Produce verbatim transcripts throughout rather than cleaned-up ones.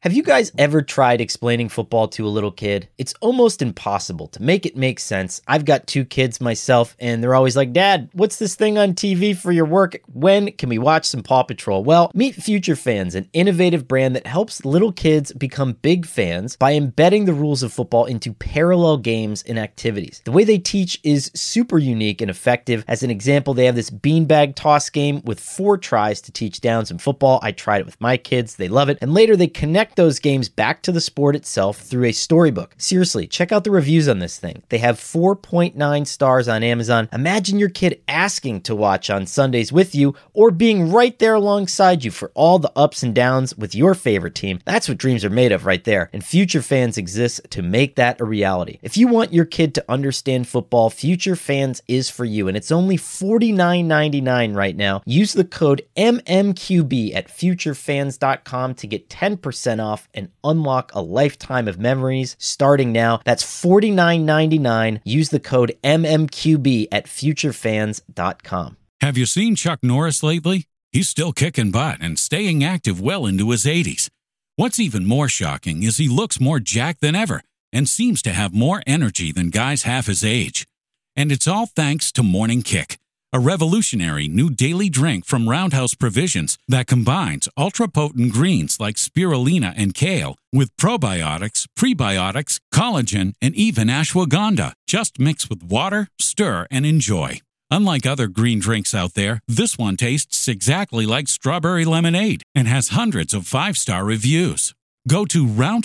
Have you guys ever tried explaining football to a little kid? It's almost impossible to make it make sense. I've got two kids myself, and they're always like, Dad, what's this thing on T V for your work? When can we watch some Paw Patrol? Well, meet Future Fans, an innovative brand that helps little kids become big fans by embedding the rules of football into parallel games and activities. The way they teach is super unique and effective. As an example, they have this beanbag toss game with four tries to teach downs in football. I tried it with my kids. They love it. And later they connect those games back to the sport itself through a storybook. Seriously, check out the reviews on this thing. They have four point nine stars on Amazon. Imagine your kid asking to watch on Sundays with you or being right there alongside you for all the ups and downs with your favorite team. That's what dreams are made of right there. And Future Fans exists to make that a reality. If you want your kid to understand football, Future Fans is for you. And it's only forty-nine ninety-nine right now. Use the code M M Q B at future fans dot com to get ten percent off and unlock a lifetime of memories starting now. That's forty-nine ninety-nine. Use the code M M Q B at future fans dot com. Have you seen Chuck Norris lately? He's still kicking butt and staying active well into his eighties. What's even more shocking is he looks more jacked than ever and seems to have more energy than guys half his age. And it's all thanks to Morning Kick, a revolutionary new daily drink from Roundhouse Provisions that combines ultra-potent greens like spirulina and kale with probiotics, prebiotics, collagen, and even ashwagandha. Just mix with water, stir, and enjoy. Unlike other green drinks out there, this one tastes exactly like strawberry lemonade and has hundreds of five-star reviews. Go to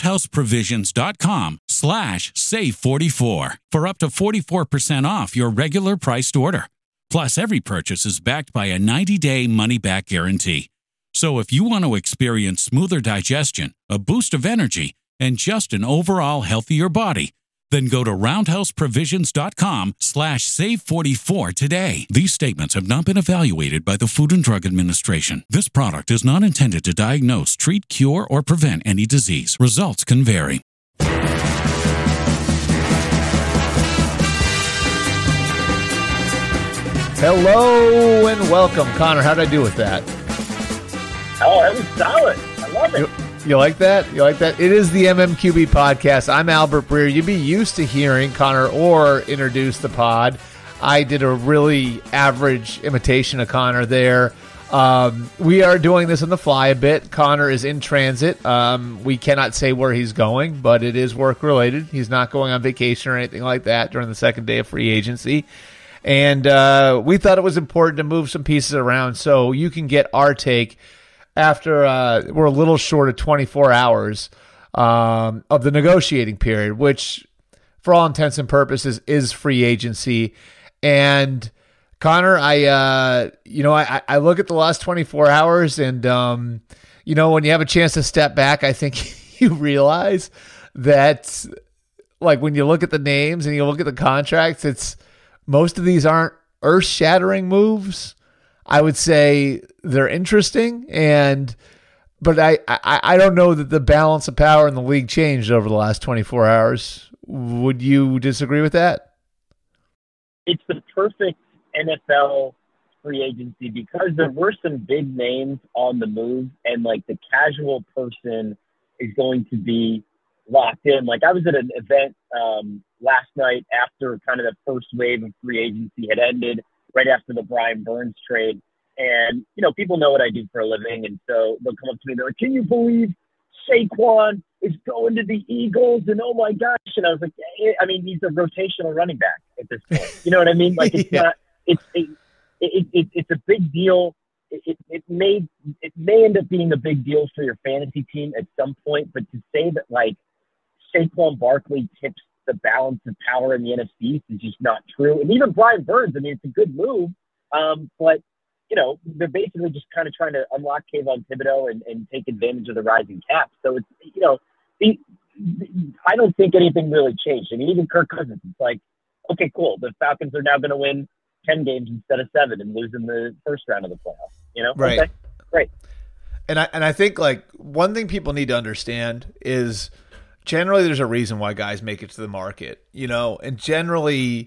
roundhouseprovisions.com slash save44 for up to forty-four percent off your regular priced order. Plus, every purchase is backed by a ninety-day money-back guarantee. So if you want to experience smoother digestion, a boost of energy, and just an overall healthier body, then go to roundhouseprovisions.com slash save44 today. These statements have not been evaluated by the Food and Drug Administration. This product is not intended to diagnose, treat, cure, or prevent any disease. Results can vary. Hello and welcome. Connor, how'd I do with that? Oh, that was solid. I love it. You, you like that? You like that? It is the M M Q B podcast. I'm Albert Breer. You'd be used to hearing Connor Orr introduce the pod. I did a really average imitation of Connor there. Um, we are doing this on the fly a bit. Connor is in transit. Um, we cannot say where he's going, but it is work-related. He's not going on vacation or anything like that during the second day of free agency. And uh, we thought it was important to move some pieces around so you can get our take after uh, we're a little short of twenty-four hours um, of the negotiating period, which for all intents and purposes is free agency. And Connor, I uh, you know, I, I look at the last twenty-four hours and, um, you know, when you have a chance to step back, I think you realize that, like, when you look at the names and you look at the contracts, it's most of these aren't earth-shattering moves. I would say they're interesting, and but I, I, I don't know that the balance of power in the league changed over the last twenty-four hours. Would you disagree with that? It's the perfect N F L free agency because there were some big names on the move, and like the casual person is going to be locked in. Like I was at an event um, last night after kind of the first wave of free agency had ended, right after the Brian Burns trade. And, you know, people know what I do for a living. And so they'll come up to me, they're like, can you believe Saquon is going to the Eagles? And oh my gosh. And I was like, I mean, he's a rotational running back at this point. You know what I mean? Like it's yeah. not, it's, it, it, it, it's a big deal. It, it, it may, it may end up being a big deal for your fantasy team at some point, but to say that like Saquon Barkley tips the balance of power in the N F C East is just not true. And even Brian Burns, I mean, it's a good move, um, but, you know, they're basically just kind of trying to unlock Kayvon Thibodeau and, and take advantage of the rising cap. So it's, you know, the, the, I don't think anything really changed. I mean, even Kirk Cousins, it's like, okay, cool. The Falcons are now going to win ten games instead of seven and lose in the first round of the playoffs, you know? Right. Okay, great. And I, and I think, like, one thing people need to understand is generally there's a reason why guys make it to the market, you know, and generally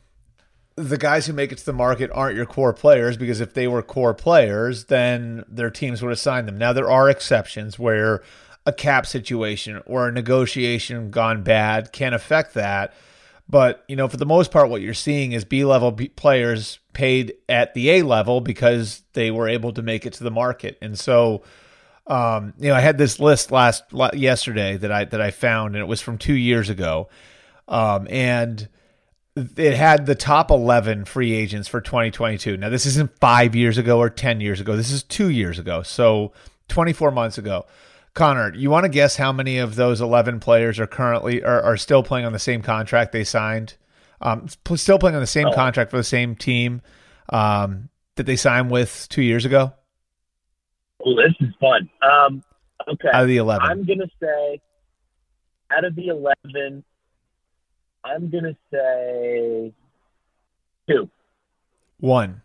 the guys who make it to the market aren't your core players, because if they were core players, then their teams would have signed them. Now, there are exceptions where a cap situation or a negotiation gone bad can affect that. But, you know, for the most part, what you're seeing is B-level B- players paid at the A level because they were able to make it to the market. And so, um, you know, I had this list last yesterday that I that I found, and it was from two years ago. Um, and it had the top eleven free agents for twenty twenty-two. Now, this isn't five years ago or ten years ago. This is two years ago. So twenty-four months ago. Connor, you want to guess how many of those eleven players are currently are, are still playing on the same contract they signed? Um, still playing on the same oh. contract for the same team um, that they signed with two years ago? Oh, this is fun. Um, okay. Out of the eleven. I'm going to say, out of the eleven, I'm going to say two. One.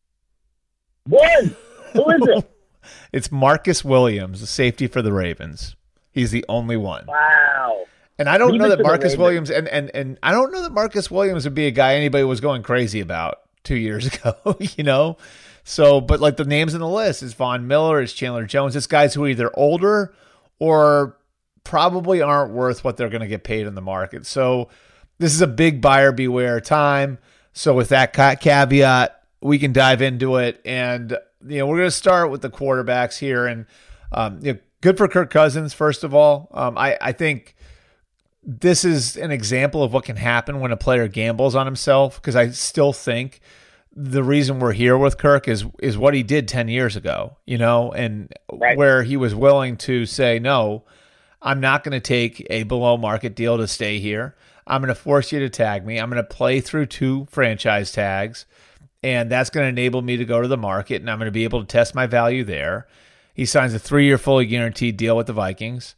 One! Who is it? It's Marcus Williams, the safety for the Ravens. He's the only one. Wow. And I don't Leave know that Marcus Williams and, and and I don't know that Marcus Williams would be a guy anybody was going crazy about two years ago, you know? So, but like the names in the list is Von Miller, is Chandler Jones. It's guys who are either older or probably aren't worth what they're going to get paid in the market. So this is a big buyer beware time. So with that caveat, we can dive into it. And you know, we're going to start with the quarterbacks here, and um, you know, good for Kirk Cousins. First of all, um, I, I think this is an example of what can happen when a player gambles on himself. Because I still think the reason we're here with Kirk is is what he did ten years ago. You know, and right. where he was willing to say, no, I'm not going to take a below market deal to stay here. I'm going to force you to tag me. I'm going to play through two franchise tags. And that's going to enable me to go to the market, and I'm going to be able to test my value there. He signs a three-year fully guaranteed deal with the Vikings,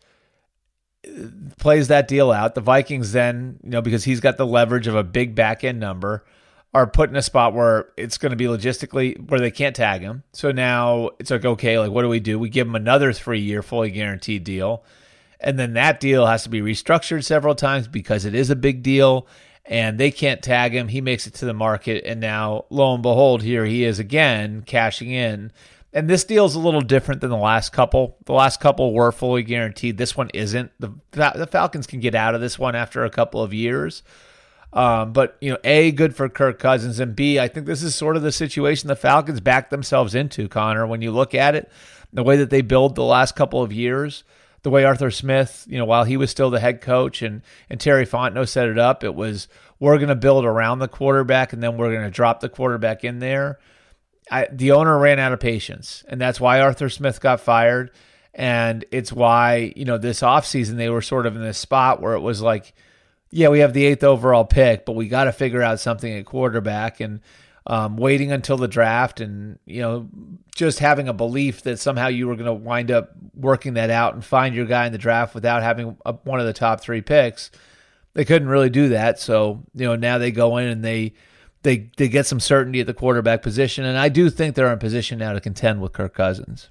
plays that deal out. The Vikings then, you know, because he's got the leverage of a big back-end number, are put in a spot where it's going to be logistically where they can't tag him. So now it's like, okay, like what do we do? We give him another three-year fully guaranteed deal, and then that deal has to be restructured several times because it is a big deal. And they can't tag him. He makes it to the market. And now, lo and behold, here he is again, cashing in. And this deal is a little different than the last couple. The last couple were fully guaranteed. This one isn't. The the Falcons can get out of this one after a couple of years. Um, but, you know, A, good for Kirk Cousins. And B, I think this is sort of the situation the Falcons backed themselves into, Connor. When you look at it, the way that they build the last couple of years, the way Arthur Smith, you know, while he was still the head coach and, and Terry Fontenot set it up, it was, we're going to build around the quarterback and then we're going to drop the quarterback in there. I, the owner ran out of patience, and that's why Arthur Smith got fired. And it's why, you know, this offseason they were sort of in this spot where it was like, yeah, we have the eighth overall pick, but we got to figure out something at quarterback. And Um, waiting until the draft and, you know, just having a belief that somehow you were going to wind up working that out and find your guy in the draft without having a, one of the top three picks. They couldn't really do that. So, you know, now they go in and they, they, they get some certainty at the quarterback position. And I do think they're in position now to contend with Kirk Cousins.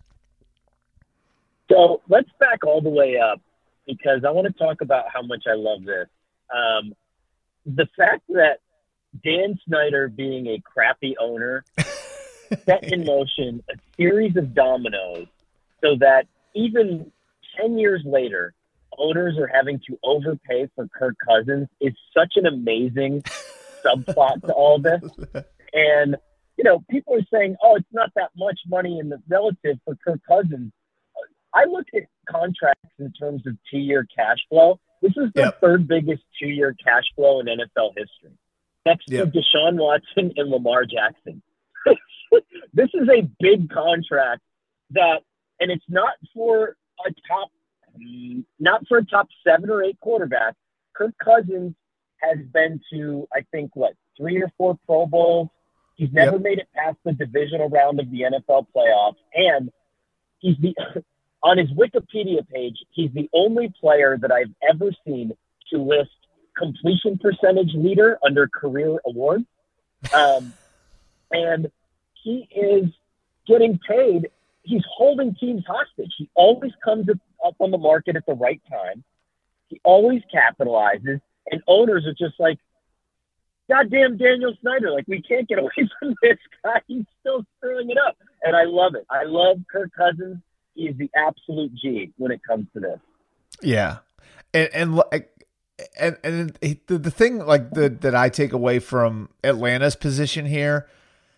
So let's back all the way up because I want to talk about how much I love this. Um, the fact that Dan Snyder, being a crappy owner, set in motion a series of dominoes so that even ten years later, owners are having to overpay for Kirk Cousins is such an amazing subplot to all this. And, you know, people are saying, oh, it's not that much money in the relative for Kirk Cousins. I look at contracts in terms of two-year cash flow. This is the yep. third biggest two-year cash flow in N F L history. Next yep. to Deshaun Watson and Lamar Jackson. This is a big contract that, and it's not for a top, not for a top seven or eight quarterback. Kirk Cousins has been to, I think, what, three or four Pro Bowls. He's never yep. made it past the divisional round of the N F L playoffs. And he's the, on his Wikipedia page, he's the only player that I've ever seen to list completion percentage leader under career awards. Um, and he is getting paid. He's holding teams hostage. He always comes up on the market at the right time. He always capitalizes, and owners are just like, goddamn Daniel Snyder, like, we can't get away from this guy. He's still screwing it up. And I love it. I love Kirk Cousins. he is the absolute G when it comes to this. Yeah. And, and, and, and the, the thing like the, that I take away from Atlanta's position here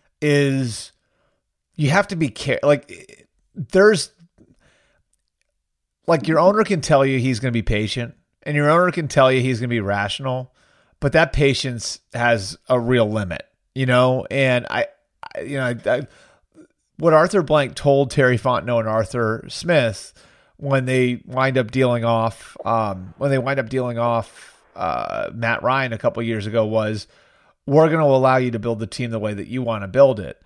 is you have to be care like there's like your owner can tell you he's going to be patient and your owner can tell you he's going to be rational, but that patience has a real limit, you know? And I, I you know, I, I, what Arthur Blank told Terry Fontenot and Arthur Smith when they wind up dealing off, um, when they wind up dealing off uh, Matt Ryan a couple years ago was, we're going to allow you to build the team the way that you want to build it.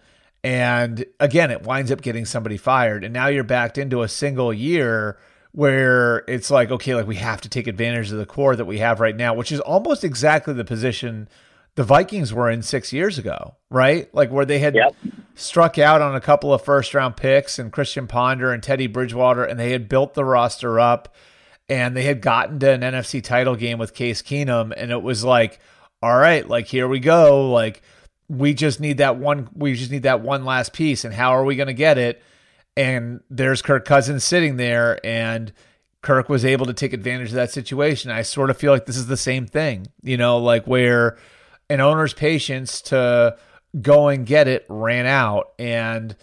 And again, it winds up getting somebody fired. And now you're backed into a single year where it's like, okay, like we have to take advantage of the core that we have right now, which is almost exactly the position the Vikings were in six years ago, right? Like where they had yep. struck out on a couple of first round picks and Christian Ponder and Teddy Bridgewater, and they had built the roster up and they had gotten to an N F C title game with Case Keenum. And it was like, all right, like, here we go. Like we just need that one, we just need that one last piece. And how are we going to get it? And there's Kirk Cousins sitting there, and Kirk was able to take advantage of that situation. I sort of feel like this is the same thing, you know, like where an owner's patience to go and get it ran out, and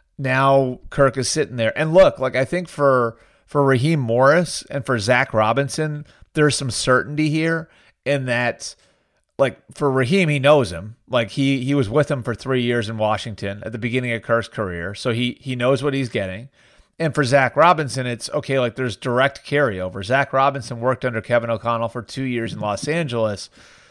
now Kirk is sitting there. And look, like I think for for Raheem Morris and for Zach Robinson, there's some certainty here in that, like for Raheem, he knows him. Like he he was with him for three years in Washington at the beginning of Kirk's career, so he he knows what he's getting. And for Zach Robinson, it's okay, like there's direct carryover. Zach Robinson worked under Kevin O'Connell for two years in Los Angeles.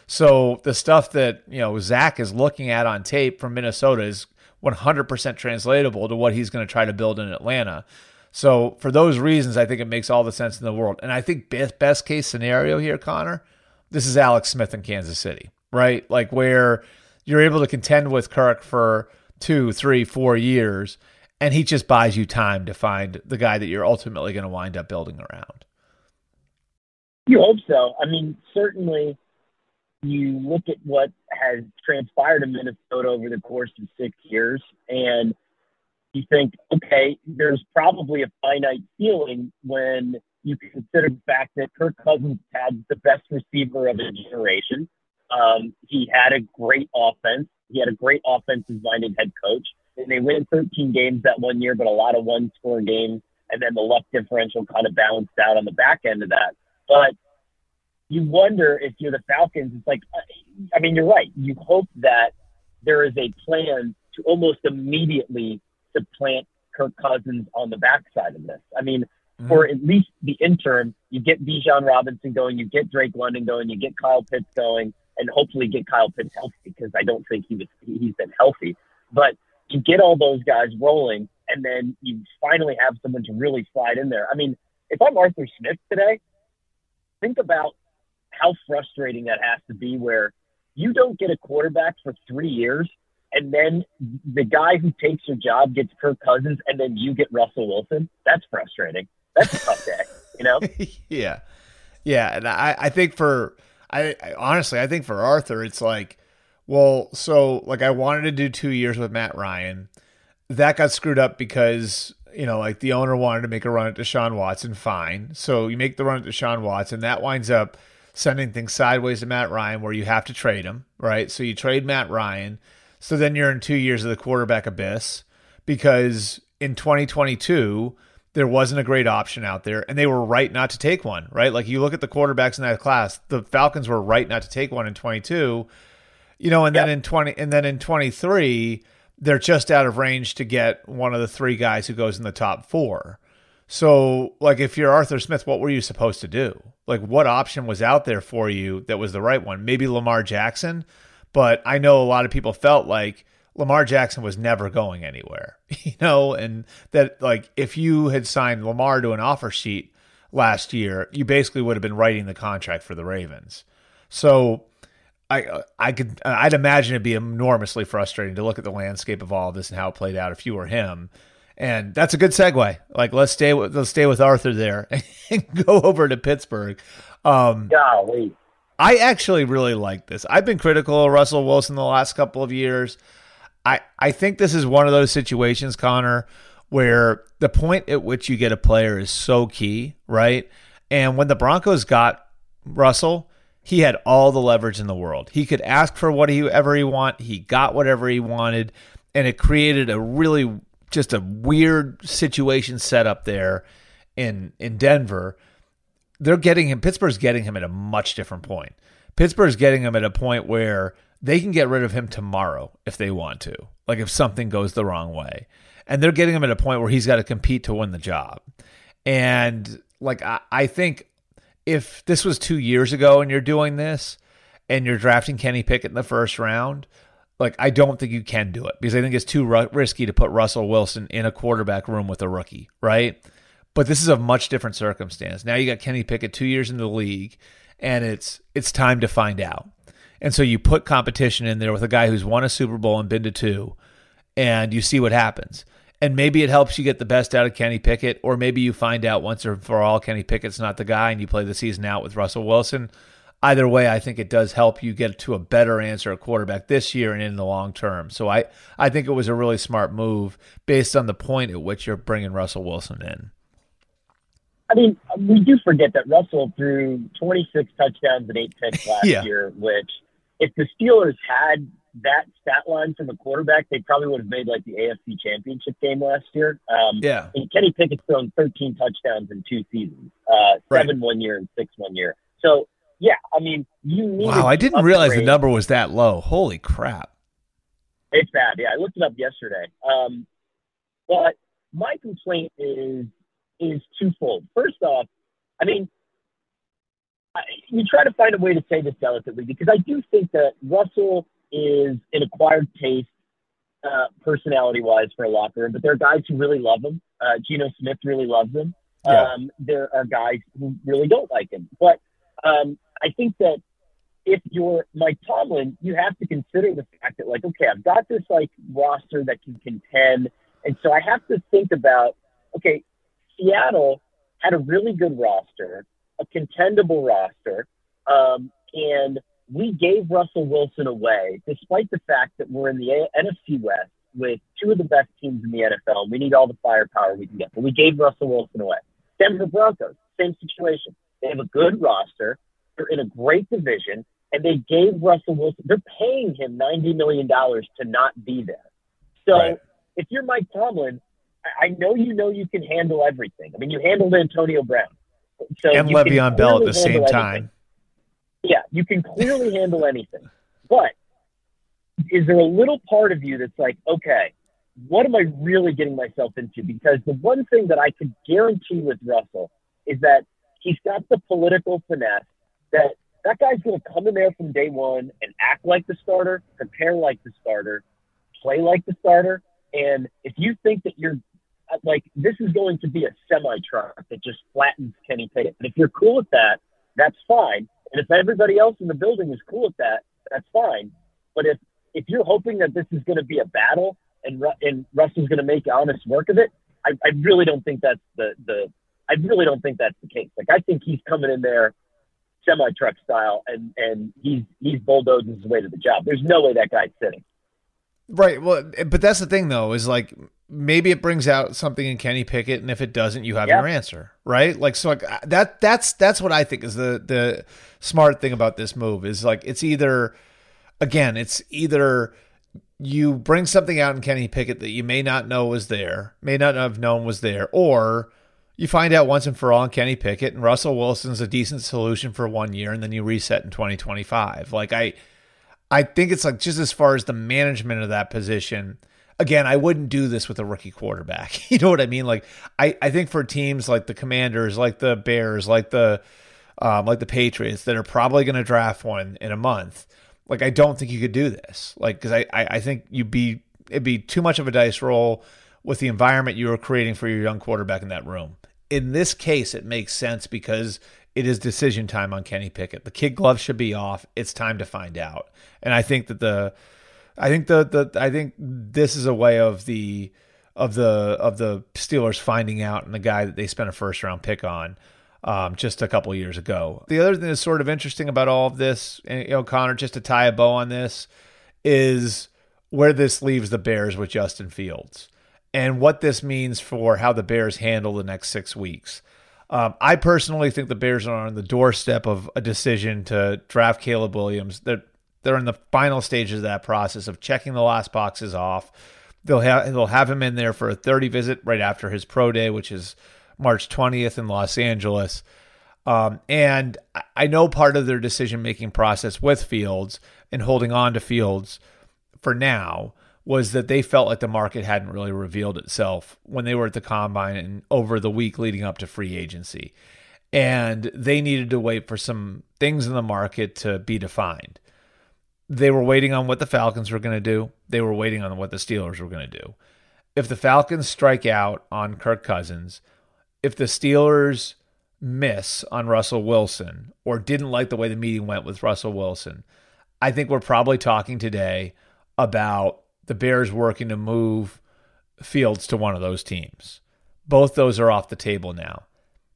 So the stuff that, you know, Zach is looking at on tape from Minnesota is one hundred percent translatable to what he's going to try to build in Atlanta. So for those reasons, I think it makes all the sense in the world. And I think best, best case scenario here, Connor, this is Alex Smith in Kansas City, right? Like where you're able to contend with Kirk for two, three, four years, and he just buys you time to find the guy that you're ultimately going to wind up building around. You hope so. I mean, certainly you look at what has transpired in Minnesota over the course of six years, and you think, okay, there's probably a finite ceiling when you consider the fact that Kirk Cousins had the best receiver of a generation. Um, he had a great offense. He had a great offensive-minded head coach. And they win thirteen games that one year, but a lot of one-score games, and then the luck differential kind of balanced out on the back end of that. But you wonder if you're the Falcons, it's like, I mean, you're right. You hope that there is a plan to almost immediately supplant Kirk Cousins on the backside of this. I mean, mm-hmm. for at least the interim, you get Bijan Robinson going, you get Drake London going, you get Kyle Pitts going, and hopefully get Kyle Pitts healthy, because I don't think he was, he's been healthy. But you get all those guys rolling, and then you finally have someone to really slide in there. I mean, if I'm Arthur Smith today, think about how frustrating that has to be, where you don't get a quarterback for three years, and then the guy who takes your job gets Kirk Cousins, and then you get Russell Wilson. That's frustrating. That's a tough day, you know? yeah. Yeah. And I, I think for, I, I honestly, I think for Arthur, it's like, well, so like I wanted to do two years with Matt Ryan. That got screwed up because, you know, like the owner wanted to make a run at Deshaun Watson. Fine. So you make the run at Deshaun Watson. That winds up sending things sideways to Matt Ryan, where you have to trade him, right? So you trade Matt Ryan. So then you're in two years of the quarterback abyss, because in twenty twenty-two, there wasn't a great option out there, and they were right not to take one, right? Like you look at the quarterbacks in that class, the Falcons were right not to take one in twenty-two, you know, and yep. then in twenty, and then in twenty-three, they're just out of range to get one of the three guys who goes in the top four. So, like, if you're Arthur Smith, what were you supposed to do? Like, what option was out there for you that was the right one? Maybe Lamar Jackson, but I know a lot of people felt like Lamar Jackson was never going anywhere, you know, and that, like, if you had signed Lamar to an offer sheet last year, you basically would have been writing the contract for the Ravens. So I I could I'd imagine it'd be enormously frustrating to look at the landscape of all of this and how it played out if you were him. And that's a good segue. Like, let's stay with let's stay with Arthur there and go over to Pittsburgh. Um, Golly. I actually really like this. I've been critical of Russell Wilson the last couple of years. I, I think this is one of those situations, Connor, where the point at which you get a player is so key, right? And when the Broncos got Russell, he had all the leverage in the world. He could ask for whatever he wanted. He got whatever he wanted, and it created a really just a weird situation set up there in in Denver. They're getting him. Pittsburgh's getting him at a much different point. Pittsburgh's getting him at a point where they can get rid of him tomorrow if they want to, like if something goes the wrong way. And they're getting him at a point where he's got to compete to win the job. And like I, I think if this was two years ago and you're doing this and you're drafting Kenny Pickett in the first round, like I don't think you can do it because I think it's too ru- risky to put Russell Wilson in a quarterback room with a rookie, right? But this is a much different circumstance. Now you got Kenny Pickett two years in the league, and it's it's time to find out. And so you put competition in there with a guy who's won a Super Bowl and been to two, and you see what happens. And maybe it helps you get the best out of Kenny Pickett, or maybe you find out once and for all Kenny Pickett's not the guy and you play the season out with Russell Wilson. Either way, I think it does help you get to a better answer at quarterback this year and in the long term. So I, I think it was a really smart move based on the point at which you're bringing Russell Wilson in. I mean, we do forget that Russell threw twenty-six touchdowns and eight picks last yeah. year, which if the Steelers had that stat line from a quarterback, they probably would have made like the A F C Championship game last year. Um, yeah. And Kenny Pickett's thrown thirteen touchdowns in two seasons, uh, seven right. one year and six one year. So, yeah, I mean, you need. Wow, I didn't realize the number was that low. Holy crap. It's bad. Yeah, I looked it up yesterday. Um, but my complaint is is twofold. First off, I mean, I, you try to find a way to say this delicately because I do think that Russell is an acquired taste, uh, personality-wise for a locker room, but there are guys who really love him. Uh, Geno Smith really loves him. Yeah. Um, there are guys who really don't like him. But um, I think that if you're Mike Tomlin, you have to consider the fact that, like, okay, I've got this, like, roster that can contend, and so I have to think about, okay, Seattle had a really good roster, a contendable roster, um, and we gave Russell Wilson away, despite the fact that we're in the N F C West with two of the best teams in the N F L. We need all the firepower we can get, but we gave Russell Wilson away. Denver Broncos, same situation. They have a good roster. They're in a great division, and they gave Russell Wilson – they're paying him ninety million dollars to not be there. So right. if you're Mike Tomlin, I know you know you can handle everything. I mean, you handled Antonio Brown. So and Le'Veon Bell at the same time. Anything. Yeah, you can clearly handle anything. But is there a little part of you that's like, okay, what am I really getting myself into? Because the one thing that I could guarantee with Russell is that he's got the political finesse that that guy's going to come in there from day one and act like the starter, prepare like the starter, play like the starter. And if you think that you're like, this is going to be a semi-truck that just flattens Kenny Pickett. And if you're cool with that, that's fine. And if everybody else in the building is cool with that, that's fine. But if, if you're hoping that this is going to be a battle and Ru- and Russell's going to make honest work of it, I, I really don't think that's the, the I really don't think that's the case. Like, I think he's coming in there semi-truck style and, and he's he's bulldozing his way to the job. There's no way that guy's sitting. Right. Well, but that's the thing, though, is like maybe it brings out something in Kenny Pickett, and if it doesn't, you have yeah. your answer, right? Like, so like that that's that's what I think is the the smart thing about this move is like it's either again, it's either you bring something out in Kenny Pickett that you may not know was there, may not have known was there, or you find out once and for all in Kenny Pickett and Russell Wilson's a decent solution for one year, and then you reset in twenty twenty-five. Like I. I think it's like just as far as the management of that position, again, I wouldn't do this with a rookie quarterback. You know what I mean? Like I, I think for teams like the Commanders, like the Bears, like the um, like the Patriots that are probably going to draft one in a month, like I don't think you could do this. Like because I, I, I think you'd be it'd be too much of a dice roll with the environment you were creating for your young quarterback in that room. In this case, it makes sense because it is decision time on Kenny Pickett. The kid glove should be off. It's time to find out. And I think that the, I think the, the, I think this is a way of the, of the, of the Steelers finding out and the guy that they spent a first round pick on um, just a couple of years ago. The other thing that's sort of interesting about all of this, and, you know, Connor, just to tie a bow on this, is where this leaves the Bears with Justin Fields. and what this means for how the Bears handle the next six weeks. Um, I personally think the Bears are on the doorstep of a decision to draft Caleb Williams. They're, they're in the final stages of that process of checking the last boxes off. They'll have, they'll have him in there for a thirty visit right after his pro day, which is March twentieth in Los Angeles. Um, and I know part of their decision-making process with Fields and holding on to Fields for now was that they felt like the market hadn't really revealed itself when they were at the combine and over the week leading up to free agency. And they needed to wait for some things in the market to be defined. They were waiting on what the Falcons were going to do. They were waiting on what the Steelers were going to do. If the Falcons strike out on Kirk Cousins, if the Steelers miss on Russell Wilson or didn't like the way the meeting went with Russell Wilson, I think we're probably talking today about the Bears working to move Fields to one of those teams. Both those are off the table now.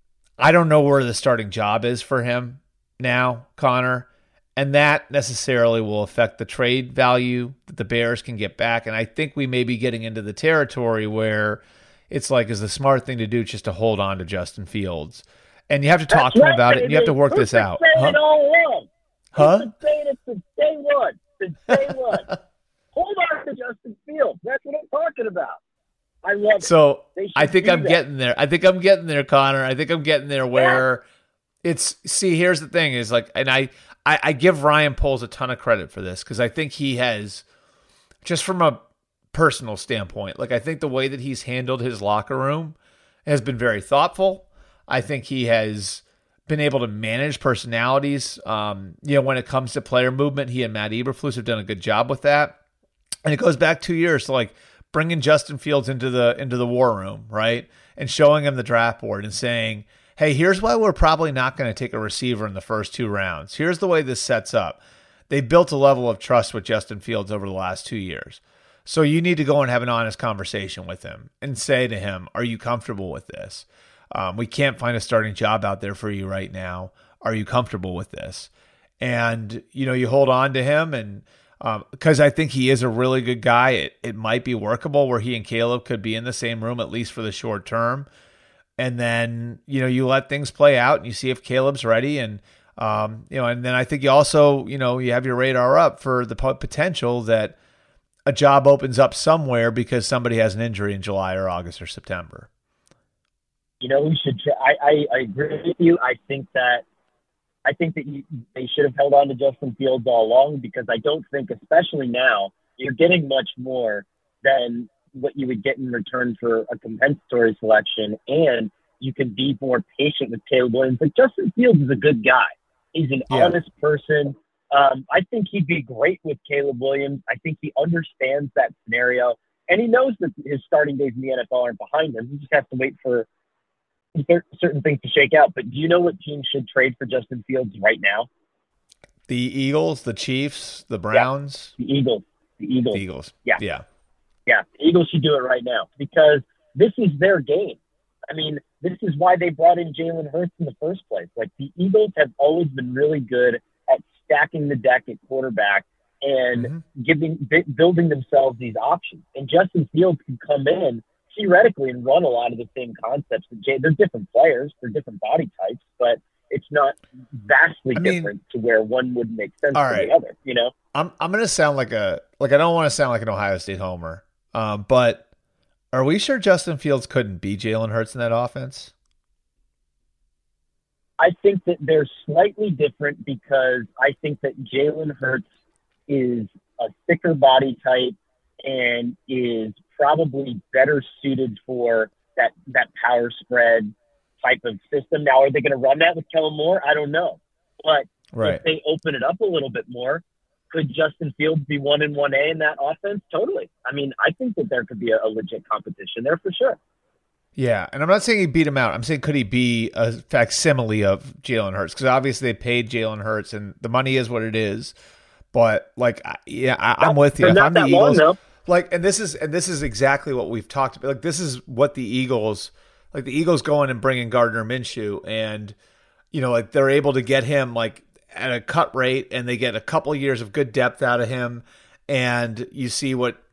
I don't know where the starting job is for him now, Connor, and that necessarily will affect the trade value that the Bears can get back. And I think we may be getting into the territory where it's like, is the smart thing to do just to hold on to Justin Fields? And you have to talk That's to him right, about it, and you have to work Who's this out. been saying Huh? it all along? Huh? Who's been saying it since day one? Since day one. Hold on to Justin Fields. That's what I'm talking about. I love it. So They should I think do I'm that. getting there. I think I'm getting there, Connor. I think I'm getting there where it's, see, here's the thing is like, and I, I, I give Ryan Poles a ton of credit for this because I think he has, just from a personal standpoint, like I think the way that he's handled his locker room has been very thoughtful. I think he has been able to manage personalities. Um, you know, when it comes to player movement, he and Matt Eberflus have done a good job with that. And it goes back two years to like bringing Justin Fields into the into the war room, right? And showing him the draft board and saying, hey, here's why we're probably not going to take a receiver in the first two rounds. Here's the way this sets up. They built a level of trust with Justin Fields over the last two years. So you need to go and have an honest conversation with him and say to him, are you comfortable with this? Um, we can't find a starting job out there for you right now. Are you comfortable with this? And, you know, you hold on to him and because um, I think he is a really good guy. It, it might be workable where he and Caleb could be in the same room, at least for the short term. And then, you know, you let things play out and you see if Caleb's ready. And, um, you know, and then I think you also, you know, you have your radar up for the potential that a job opens up somewhere because somebody has an injury in July or August or September. You know, we should. I, I, I agree with you. I think that I think that you, they should have held on to Justin Fields all along because I don't think, especially now, you're getting much more than what you would get in return for a compensatory selection, and you can be more patient with Caleb Williams. But Justin Fields is a good guy. He's an Yeah. honest person. Um, I think he'd be great with Caleb Williams. I think he understands that scenario, and he knows that his starting days in the N F L aren't behind him. He just has to wait for certain things to shake out. But do you know what team should trade for Justin Fields right now? The Eagles, the Chiefs, the Browns, The Eagles. The Eagles. the Eagles. Yeah. Yeah. Yeah, the Eagles should do it right now because this is their game. I mean, this is why they brought in Jalen Hurts in the first place. Like, the Eagles have always been really good at stacking the deck at quarterback and Mhm. giving bi- building themselves these options. And Justin Fields can come in theoretically and run a lot of the same concepts. That Jay, they're different players, they're different body types, but it's not vastly I mean, different to where one would make sense all to right. the other. You know, I'm I'm gonna sound like a like I don't want to sound like an Ohio State homer, um, but are we sure Justin Fields couldn't be Jalen Hurts in that offense? I think that they're slightly different because I think that Jalen Hurts is a thicker body type and is probably better suited for that, that power spread type of system. Now, are they going to run that with Kellen Moore? I don't know. But Right. if they open it up a little bit more, could Justin Fields be one and one A in that offense? Totally. I mean, I think that there could be a, a legit competition there for sure. Yeah, and I'm not saying he beat him out. I'm saying could he be a facsimile of Jalen Hurts? Because obviously they paid Jalen Hurts, and the money is what it is. But like, I- yeah, I, I'm with you. For If not I'm the that long, Eagles, though. like, and this is and this is exactly what we've talked about. Like, this is what the Eagles, like the Eagles, going and bringing Gardner Minshew, and you know, like they're able to get him like at a cut rate, and they get a couple years of good depth out of him, and you see what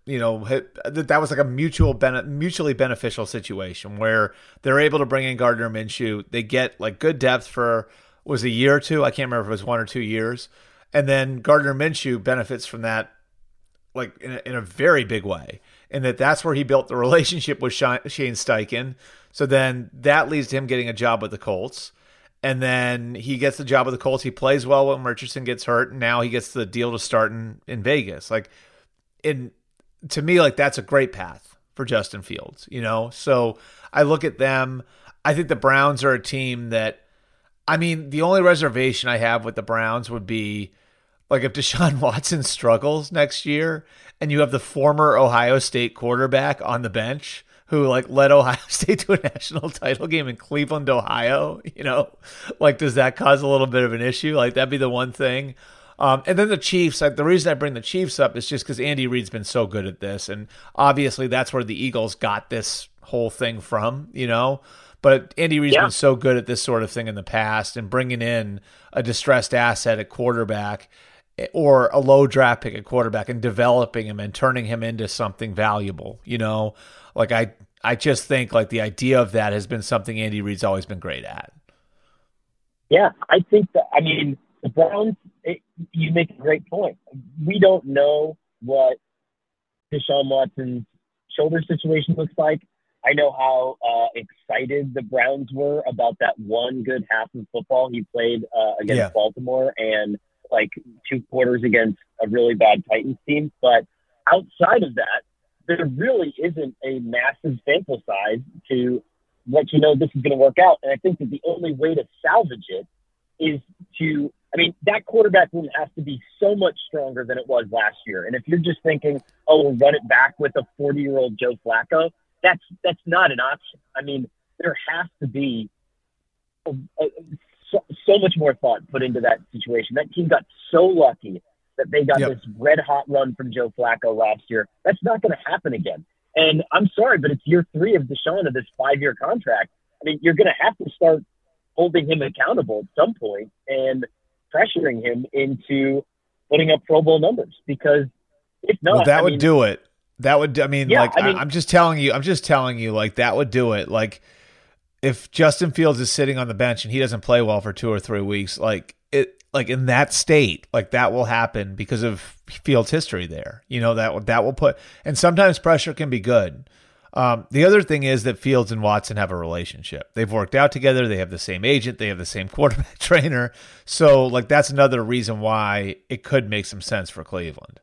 you know, that that was like a mutual bene- mutually beneficial situation where they're able to bring in Gardner Minshew. They get like good depth for was a year or two. I can't remember if it was one or two years. And then Gardner Minshew benefits from that like in a, in a very big way. And that that's where he built the relationship with Shane Steichen. So then that leads to him getting a job with the Colts. And then he gets the job with the Colts. He plays well when Richardson gets hurt. And now he gets the deal to start in, in Vegas. Like, in to me, like that's a great path for Justin Fields, you know? So I look at them. I think the Browns are a team that, I mean, the only reservation I have with the Browns would be like if Deshaun Watson struggles next year and you have the former Ohio State quarterback on the bench who like led Ohio State to a national title game in Cleveland, Ohio, you know, like, does that cause a little bit of an issue? Like that'd be the one thing. Um, and then the Chiefs, like the reason I bring the Chiefs up is just because Andy Reid's been so good at this. And obviously that's where the Eagles got this whole thing from, you know, but Andy Reid's yeah. been so good at this sort of thing in the past and bringing in a distressed asset at quarterback or a low draft pick at quarterback and developing him and turning him into something valuable, you know, like I, I just think like the idea of that has been something Andy Reid's always been great at. Yeah. I think that, I mean, the Browns, it, you make a great point. We don't know what Deshaun Watson's shoulder situation looks like. I know how uh, excited the Browns were about that one good half of football he played uh, against yeah. Baltimore and like two quarters against a really bad Titans team. But outside of that, there really isn't a massive sample size to let you know this is going to work out. And I think that the only way to salvage it is to, I mean, that quarterback room has to be so much stronger than it was last year. And if you're just thinking, oh, we'll run it back with a forty-year-old Joe Flacco, that's that's not an option. I mean, there has to be a, a, so, so much more thought put into that situation. That team got so lucky that they got yep. this red-hot run from Joe Flacco last year. That's not going to happen again. And I'm sorry, but it's year three of Deshaun of this five-year contract. I mean, you're going to have to start holding him accountable at some point and pressuring him into putting up Pro Bowl numbers, because if not, well, that I would mean, do it. That would, I mean, yeah, like, I mean, I, I'm just telling you, I'm just telling you, like, that would do it. Like, if Justin Fields is sitting on the bench and he doesn't play well for two or three weeks, like, it, like in that state, like that will happen because of Fields' history there. You know, that, that will put, and sometimes pressure can be good. Um, the other thing is that Fields and Watson have a relationship. They've worked out together. They have the same agent. They have the same quarterback trainer. So, like, that's another reason why it could make some sense for Cleveland.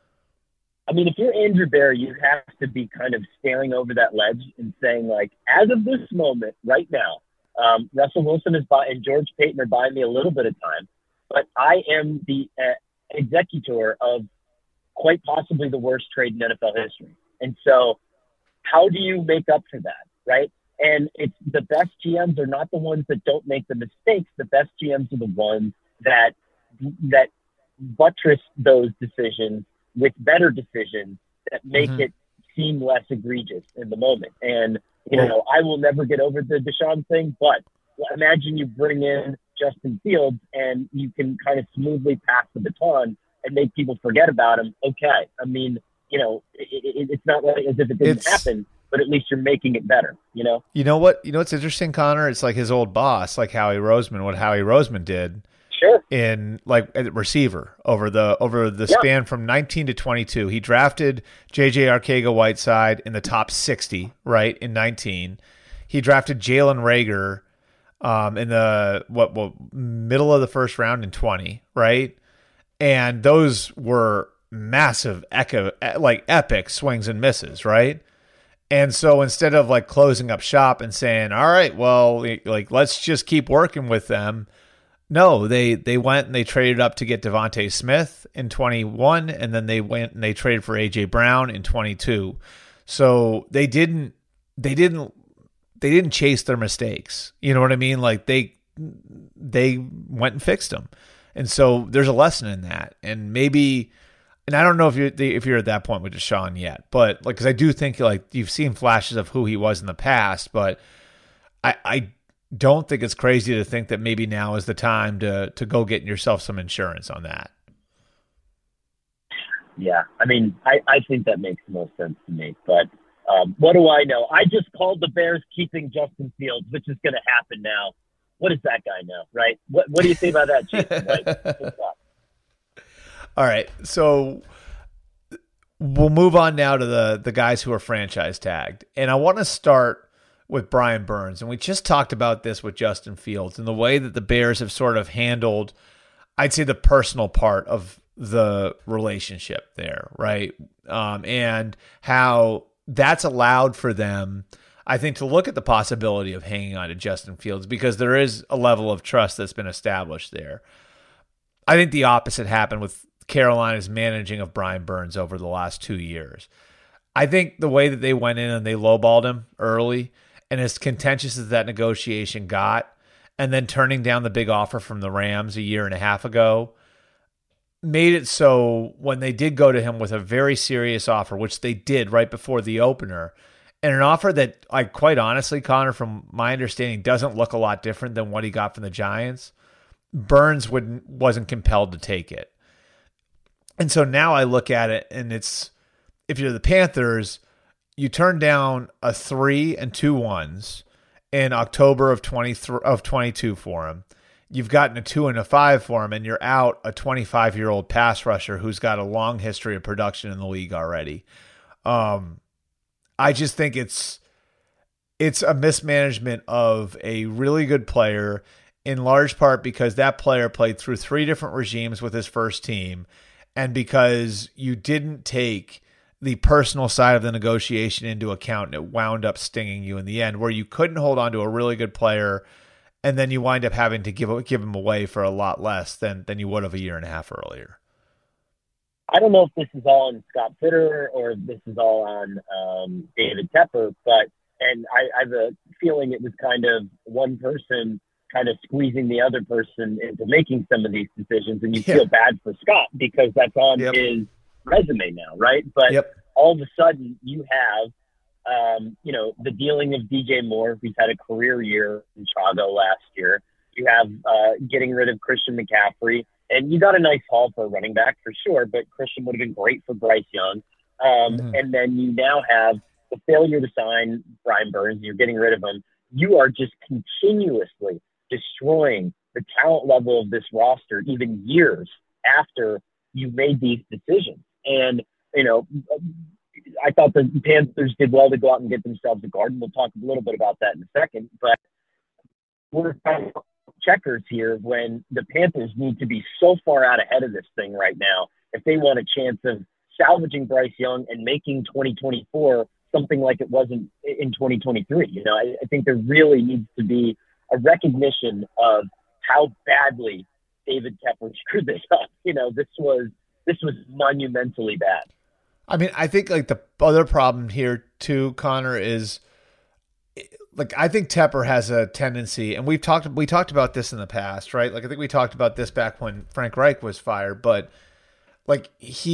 I mean, if you're Andrew Berry, you have to be kind of staring over that ledge and saying, like, as of this moment, right now, um, Russell Wilson is by, and George Payton are buying me a little bit of time, but I am the uh, executor of quite possibly the worst trade in N F L history. And so, how do you make up for that, right? And it's the best G Ms are not the ones that don't make the mistakes. The best G Ms are the ones that that buttress those decisions with better decisions that make mm-hmm. it seem less egregious in the moment. And, you yeah. know, I will never get over the Deshaun thing, but imagine you bring in Justin Fields and you can kind of smoothly pass the baton and make people forget about him. Okay. I mean, you know, it, it, it's not like as if it didn't it's, happen, but at least you're making it better, you know? You know what? You know what's interesting, Connor? It's like his old boss, like Howie Roseman, what Howie Roseman did sure. in like a receiver over the over the yeah. span from nineteen to twenty-two. He drafted J J Arcega-Whiteside in the top sixty, right, in nineteen. He drafted Jalen Reagor um, in the what, what middle of the first round in twenty, right? And those were massive echo like epic swings and misses, right? And so instead of like closing up shop and saying, all right, well, like let's just keep working with them, no, they they went and they traded up to get Devontae Smith in twenty-one, and then they went and they traded for A J Brown in twenty-two. So they didn't they didn't they didn't chase their mistakes. You know what I mean? Like they they went and fixed them. And so there's a lesson in that. And maybe, and I don't know if you're if you're at that point with Deshaun yet, but like, because I do think like you've seen flashes of who he was in the past, but I I don't think it's crazy to think that maybe now is the time to to go get yourself some insurance on that. Yeah, I mean, I, I think that makes the most sense to me. But um, what do I know? I just called the Bears keeping Justin Fields, which is going to happen now. What does that guy know, right? What What do you think about that, Jason? Like, all right, so we'll move on now to the the guys who are franchise tagged, and I want to start with Brian Burns, and we just talked about this with Justin Fields and the way that the Bears have sort of handled, I'd say, the personal part of the relationship there, right? Um, and how that's allowed for them, I think, to look at the possibility of hanging on to Justin Fields because there is a level of trust that's been established there. I think the opposite happened with Carolina's managing of Brian Burns over the last two years. I think the way that they went in and they lowballed him early, and as contentious as that negotiation got, and then turning down the big offer from the Rams a year and a half ago, made it so when they did go to him with a very serious offer, which they did right before the opener, and an offer that, like, quite honestly, Connor, from my understanding, doesn't look a lot different than what he got from the Giants, Burns wouldn't wasn't compelled to take it. And so now I look at it, and it's, if you're the Panthers, you turn down a three and two ones in October of twenty-three of twenty-two for him. You've gotten a two and a five for him, and you're out a twenty-five-year-old pass rusher who's got a long history of production in the league already. Um, I just think it's it's a mismanagement of a really good player, in large part because that player played through three different regimes with his first team, and because you didn't take the personal side of the negotiation into account, and it wound up stinging you in the end, where you couldn't hold on to a really good player, and then you wind up having to give give him away for a lot less than, than you would have a year and a half earlier. I don't know if this is all on Scott Fitter or if this is all on um, David Tepper, but and I, I have a feeling it was kind of one person kind of squeezing the other person into making some of these decisions, and you yeah. feel bad for Scott because that's on yep. his resume now, right? But yep. all of a sudden you have Um, you know, the dealing of D J Moore, who's had a career year in Chicago last year. You have uh, getting rid of Christian McCaffrey, and you got a nice haul for a running back for sure, but Christian would have been great for Bryce Young. Um, mm-hmm. And then you now have the failure to sign Brian Burns. You're getting rid of him. You are just continuously destroying the talent level of this roster, even years after you made these decisions. And, you know, I thought the Panthers did well to go out and get themselves a guard, and we'll talk a little bit about that in a second. But we're kind of checkers here when the Panthers need to be so far out ahead of this thing right now if they want a chance of salvaging Bryce Young and making twenty twenty-four something like it wasn't in twenty twenty-three. You know, I, I think there really needs to be a recognition of how badly David Tepper screwed this up. You know, this was this was monumentally bad. I mean, I think like the other problem here too, Connor, is like I think Tepper has a tendency, and we've talked we talked about this in the past, right? Like I think we talked about this back when Frank Reich was fired, but like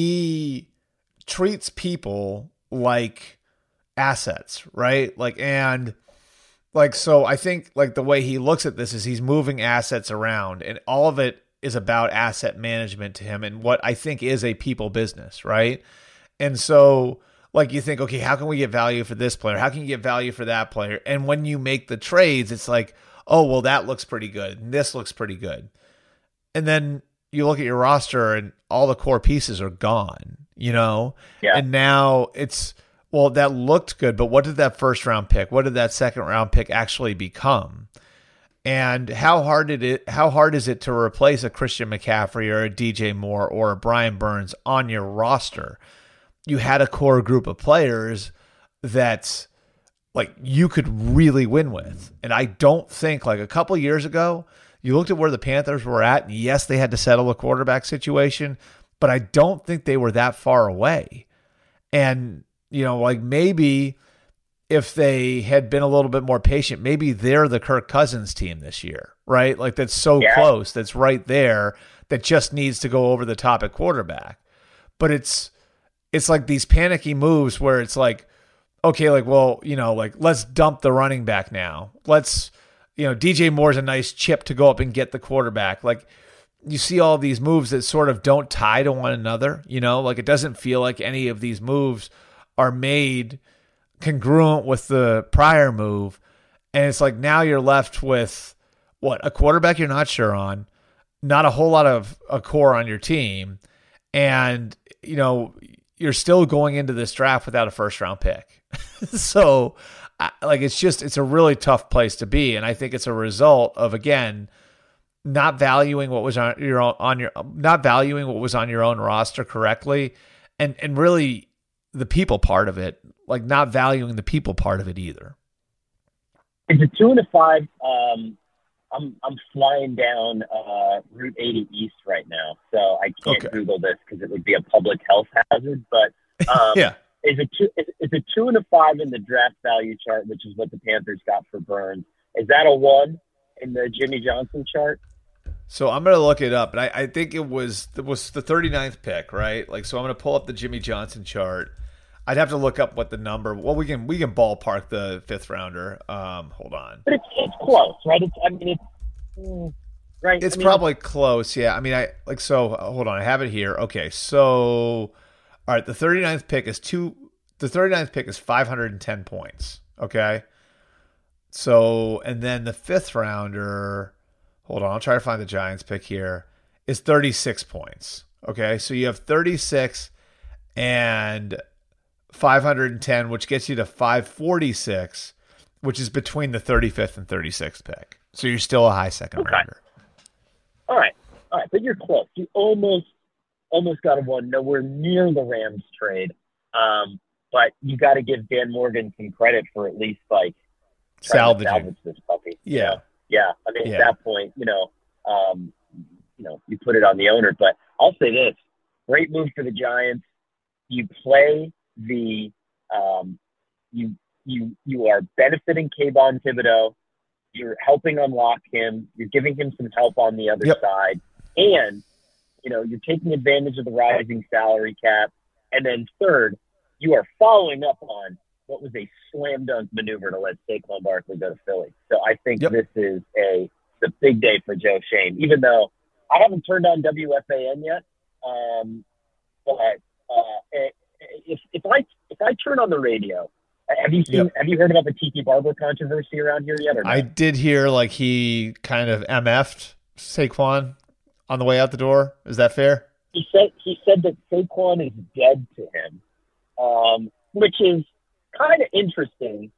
he treats people like assets, right? Like and like so I think like the way he looks at this is he's moving assets around, and all of it is about asset management to him and what I think is a people business, right? And so, like, you think, okay, how can we get value for this player? How can you get value for that player? And when you make the trades, it's like, oh, well, that looks pretty good. And this looks pretty good. And then you look at your roster and all the core pieces are gone, you know? Yeah. And now it's, well, that looked good, but what did that first round pick, what did that second round pick actually become? And how hard did it, how hard is it to replace a Christian McCaffrey or a D J Moore or a Brian Burns on your roster? You had a core group of players that like you could really win with. And I don't think like a couple years ago, you looked at where the Panthers were at, and yes, they had to settle a quarterback situation, but I don't think they were that far away. And, you know, like maybe if they had been a little bit more patient, maybe they're the Kirk Cousins team this year, right? Like that's so yeah. close, that's right there, that just needs to go over the top at quarterback. But it's, It's like these panicky moves where it's like, okay, like, well, you know, like, let's dump the running back now. Let's, you know, D J Moore's a nice chip to go up and get the quarterback. Like, you see all these moves that sort of don't tie to one another, you know, like it doesn't feel like any of these moves are made congruent with the prior move. And it's like now you're left with what, a quarterback you're not sure on, not a whole lot of a core on your team. And, you know, you're still going into this draft without a first round pick. So I, like, it's just, it's a really tough place to be. And I think it's a result of, again, not valuing what was on your own, on your, not valuing what was on your own roster correctly. And, and really the people part of it, like not valuing the people part of it either. It's a two and a five. Um, I'm I'm flying down uh, Route eighty East right now, so I can't Okay. Google this because it would be a public health hazard. But um, Yeah. is a two is, is a two and a five in the draft value chart, which is what the Panthers got for Burns. Is that a one in the Jimmy Johnson chart? So I'm going to look it up, and I, I think it was it was the thirty-ninth pick, right? Like, so I'm going to pull up the Jimmy Johnson chart. I'd have to look up what the number. Well, we can we can ballpark the fifth rounder. Um, hold on. But it's it's close, right? It's I mean it's mm, right. It's I mean, probably close. Yeah. I mean, I like so. uh, Hold on, I have it here. Okay, so all right, the thirty-ninth pick is two. The thirty-ninth pick is five hundred ten points. Okay. So and then the fifth rounder. Hold on, I'll try to find the Giants pick here. Is thirty-six points. Okay, so you have thirty-six and five hundred ten, which gets you to five forty-six, which is between the thirty-fifth and thirty-sixth pick. So you're still a high second Okay. rounder. all right, all right, but you're close. You almost almost got a one. Nowhere near the Rams trade, um, but you got to give Dan Morgan some credit for at least like trying to Salvaging. salvage this puppy. you Yeah. know? Yeah, I mean, Yeah. at that point, you know, um, you know, you put it on the owner. But I'll say this: great move for the Giants. You play the, um, you you you are benefiting Kayvon Thibodeau. You're helping unlock him. You're giving him some help on the other Yep. side, and you know you're taking advantage of the rising salary cap. And then third, you are following up on what was a slam dunk maneuver to let Saquon Barkley go to Philly. So I think Yep. this is a the big day for Joe Shane, even though I haven't turned on W F A N yet. Um, but uh, if if I if I turn on the radio, have you seen Yep. have you heard about the Tiki Barber controversy around here yet? Or not? I did hear like he kind of M F'd Saquon on the way out the door. Is that fair? He said he said that Saquon is dead to him, um, which is kind of interesting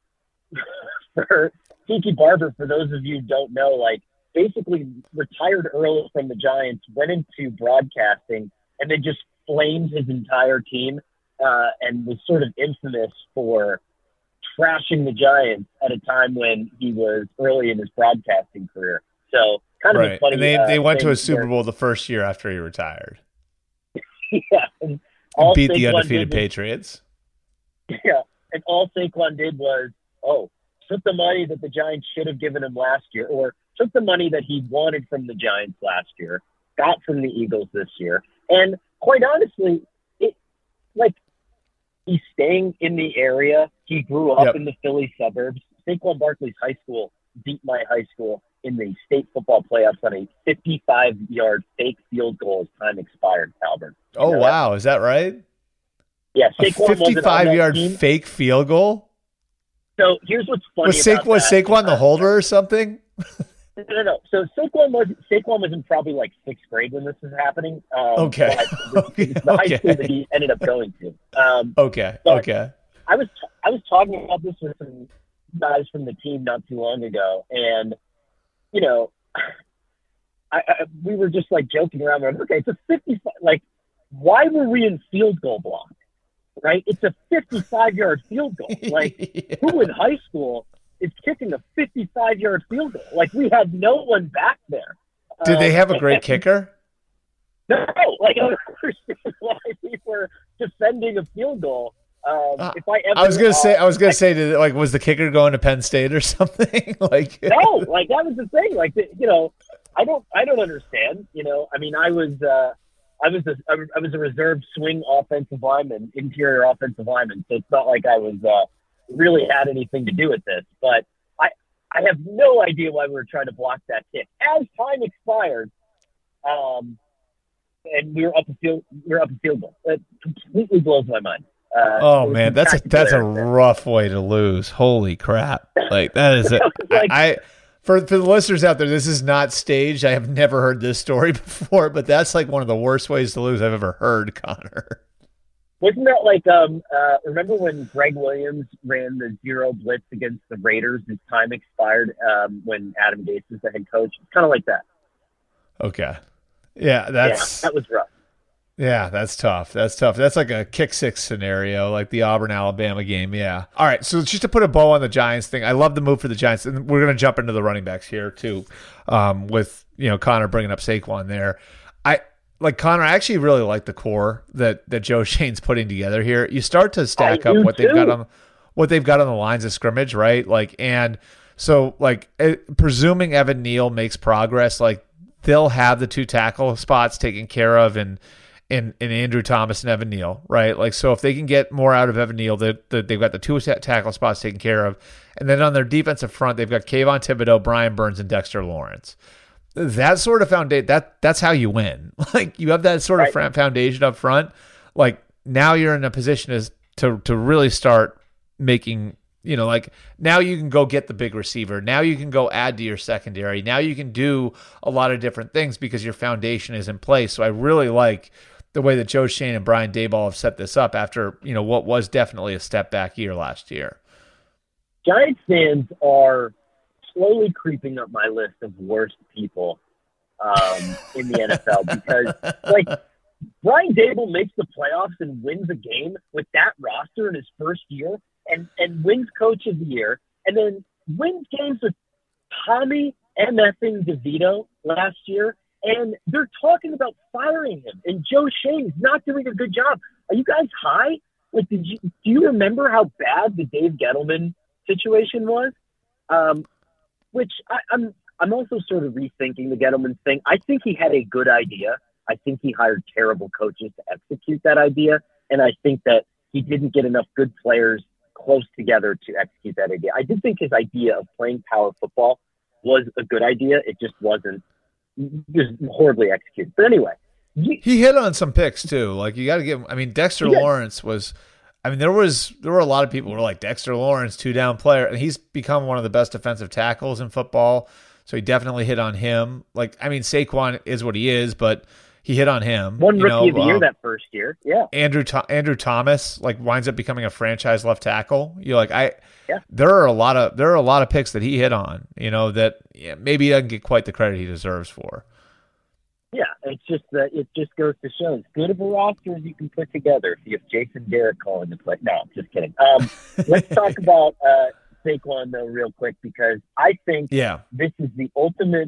for Tiki Barber. For those of you who don't know, like basically retired early from the Giants, went into broadcasting, and then just flamed his entire team, uh, and was sort of infamous for trashing the Giants at a time when he was early in his broadcasting career. So kind of a Right. funny. And they, uh, they went to thing a Super where- Bowl the first year after he retired. yeah, and all Beat the Saquon undefeated did was- Patriots. Yeah, and all Saquon did was, oh, took the money that the Giants should have given him last year, or took the money that he wanted from the Giants last year, got from the Eagles this year, and quite honestly, it like he's staying in the area. He grew up Yep. in the Philly suburbs. Saquon Barkley's high school beat my high school in the state football playoffs on a fifty-five-yard fake field goal as time expired, Albert. You Oh, know that? wow. Is that right? Yeah, A Saquon wasn't on that fifty-five-yard team. fake field goal? So here's what's funny Was, Sa- about was that. Saquon the holder or something? No, no, no. So Saquon was Saquon was in probably like sixth grade when this was happening. Um, Okay. but the, the high Okay. school that he ended up going to. Um, Okay. But- Okay. I was I was talking about this with some guys from the team not too long ago, and you know, I, I we were just like joking around. We're like, okay, it's a fifty-five. Like, why were we in field goal block? Right? It's a fifty-five-yard field goal. Like, Yeah. who in high school is kicking a fifty-five-yard field goal? Like, we had no one back there. Did they Um, have a great kicker? No, like I don't understand why we were defending a field goal. Um, Uh, if I ever, I was gonna uh, say. I was gonna say. Did, like, was the kicker going to Penn State or something? Like, no, like that was the thing. Like, the- you know, I don't, I don't understand. You know, I mean, I was, uh, I was, a, I was a reserve swing offensive lineman, interior offensive lineman. So it's not like I was uh, really had anything to do with this. But I, I have no idea why we were trying to block that kick. As time expired, Um, and we were up a field, we were up a field goal. It completely blows my mind. Uh, oh man, that's a that's a rough way to lose. Holy crap! Like that is it. like, I, I for for the listeners out there, this is not staged. I have never heard this story before, but that's like one of the worst ways to lose I've ever heard, Connor. Wasn't that like um uh remember when Greg Williams ran the zero blitz against the Raiders? His time expired um when Adam Gase was the head coach. It's kind of like that. Okay, yeah, that's yeah, that was rough. Yeah, that's tough. That's tough. That's like a kick six scenario, like the Auburn-Alabama game. Yeah. All right, so just to put a bow on the Giants thing, I love the move for the Giants, and we're going to jump into the running backs here too, um, with you know Connor bringing up Saquon there. I like Connor. I actually really like the core that that Joe Schoen's putting together here. You start to stack I up what too. they've got on what they've got on the lines of scrimmage, right? Like, and so like it, presuming Evan Neal makes progress, like they'll have the two tackle spots taken care of, and. And, and Andrew Thomas and Evan Neal, right? Like, so if they can get more out of Evan Neal, they, they, they've got the two tackle spots taken care of. And then on their defensive front, they've got Kayvon Thibodeau, Brian Burns, and Dexter Lawrence. That sort of foundation, that, that's how you win. Like, you have that sort of right. foundation up front. Like, now you're in a position as, to, to really start making, you know, like, now you can go get the big receiver. Now you can go add to your secondary. Now you can do a lot of different things because your foundation is in place. So I really like the way that Joe Schoen and Brian Daboll have set this up after, you know, what was definitely a step back year last year. Giants fans are slowly creeping up my list of worst people um, in the N F L because, like, Brian Daboll makes the playoffs and wins a game with that roster in his first year and, and wins Coach of the Year, and then wins games with Tommy MFing DeVito last year. And they're talking about firing him, and Joe Schoen's not doing a good job. Are you guys high? Like, did you do you remember how bad the Dave Gettleman situation was? Um, which I, I'm I'm also sort of rethinking the Gettleman thing. I think he had a good idea. I think he hired terrible coaches to execute that idea, and I think that he didn't get enough good players close together to execute that idea. I did think his idea of playing power football was a good idea. It just wasn't. Just horribly executed. But anyway, you, he hit on some picks too. Like you got to give him. I mean, Dexter Lawrence was. I mean, there was there were a lot of people who were like Dexter Lawrence, two down player, and he's become one of the best defensive tackles in football. So he definitely hit on him. Like I mean, Saquon is what he is, but he hit on him. One you rookie know, of the year um, that first year. Yeah. Andrew Andrew Thomas like winds up becoming a franchise left tackle. You like I. Yeah. There are a lot of there are a lot of picks that he hit on. You know that yeah, maybe he doesn't get quite the credit he deserves for. Yeah, it's just that it just goes to show as good of a roster as you can put together if you have Jason Garrett calling the play. No, just kidding. Um, let's talk about uh, Saquon though real quick because I think yeah. this is the ultimate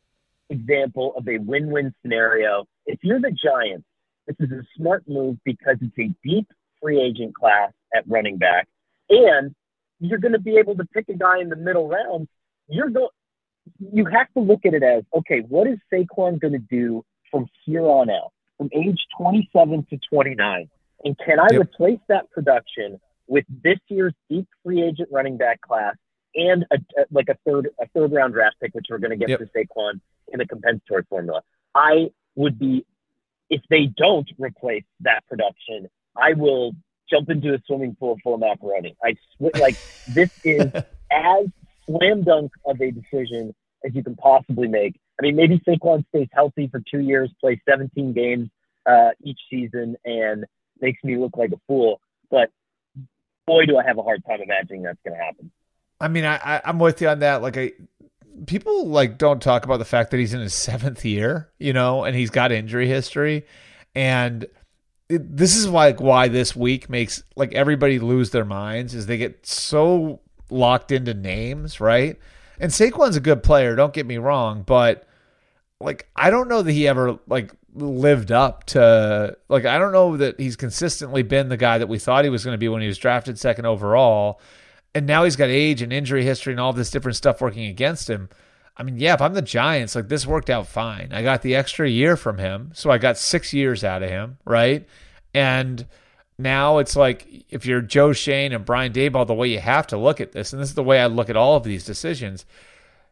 example of a win-win scenario. If you're the Giants, this is a smart move because it's a deep free agent class at running back, and you're going to be able to pick a guy in the middle round. You're going. You have to look at it as, okay, what is Saquon going to do from here on out, from age twenty-seven to twenty-nine? And can I yep. replace that production with this year's deep free agent running back class and a, a, like a third a third round draft pick, which we're going to get yep. to Saquon in the compensatory formula? I would be, if they don't replace that production, I will jump into a swimming pool full of macaroni. I sw- like this is as slam dunk of a decision as you can possibly make. I mean, maybe Saquon stays healthy for two years, plays seventeen games uh, each season, and makes me look like a fool. But boy, do I have a hard time imagining that's going to happen. I mean, I, I, I'm with you on that. Like, I, people like don't talk about the fact that he's in his seventh year, you know, and he's got injury history, and it, this is why like, why this week makes like everybody lose their minds is they get so locked into names, right? And Saquon's a good player, don't get me wrong, but like I don't know that he ever like lived up to like I don't know that he's consistently been the guy that we thought he was going to be when he was drafted second overall. And now he's got age and injury history and all this different stuff working against him. I mean, yeah, if I'm the Giants, like this worked out fine. I got the extra year from him, so I got six years out of him, right? And now it's like if you're Joe Schoen and Brian Daboll, the way you have to look at this, and this is the way I look at all of these decisions,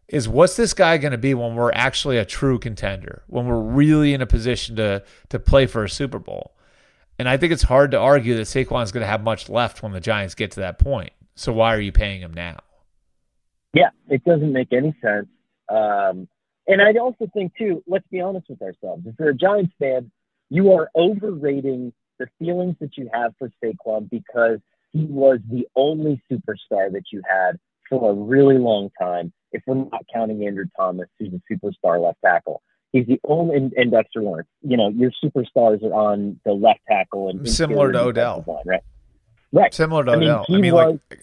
is what's this guy going to be when we're actually a true contender, when we're really in a position to to play for a Super Bowl? And I think it's hard to argue that Saquon's going to have much left when the Giants get to that point. So why are you paying him now? Yeah, it doesn't make any sense. Um, and I'd also think, too, let's be honest with ourselves. If you're a Giants fan, you are overrating the feelings that you have for Saquon because he was the only superstar that you had for a really long time, if we're not counting Andrew Thomas, who's a superstar left tackle. He's the only, and, and Dexter Lawrence. You know, your superstars are on the left tackle. and Similar to Odell. Line, right? Right. Similar to I mean, Odell. He I mean, was, like...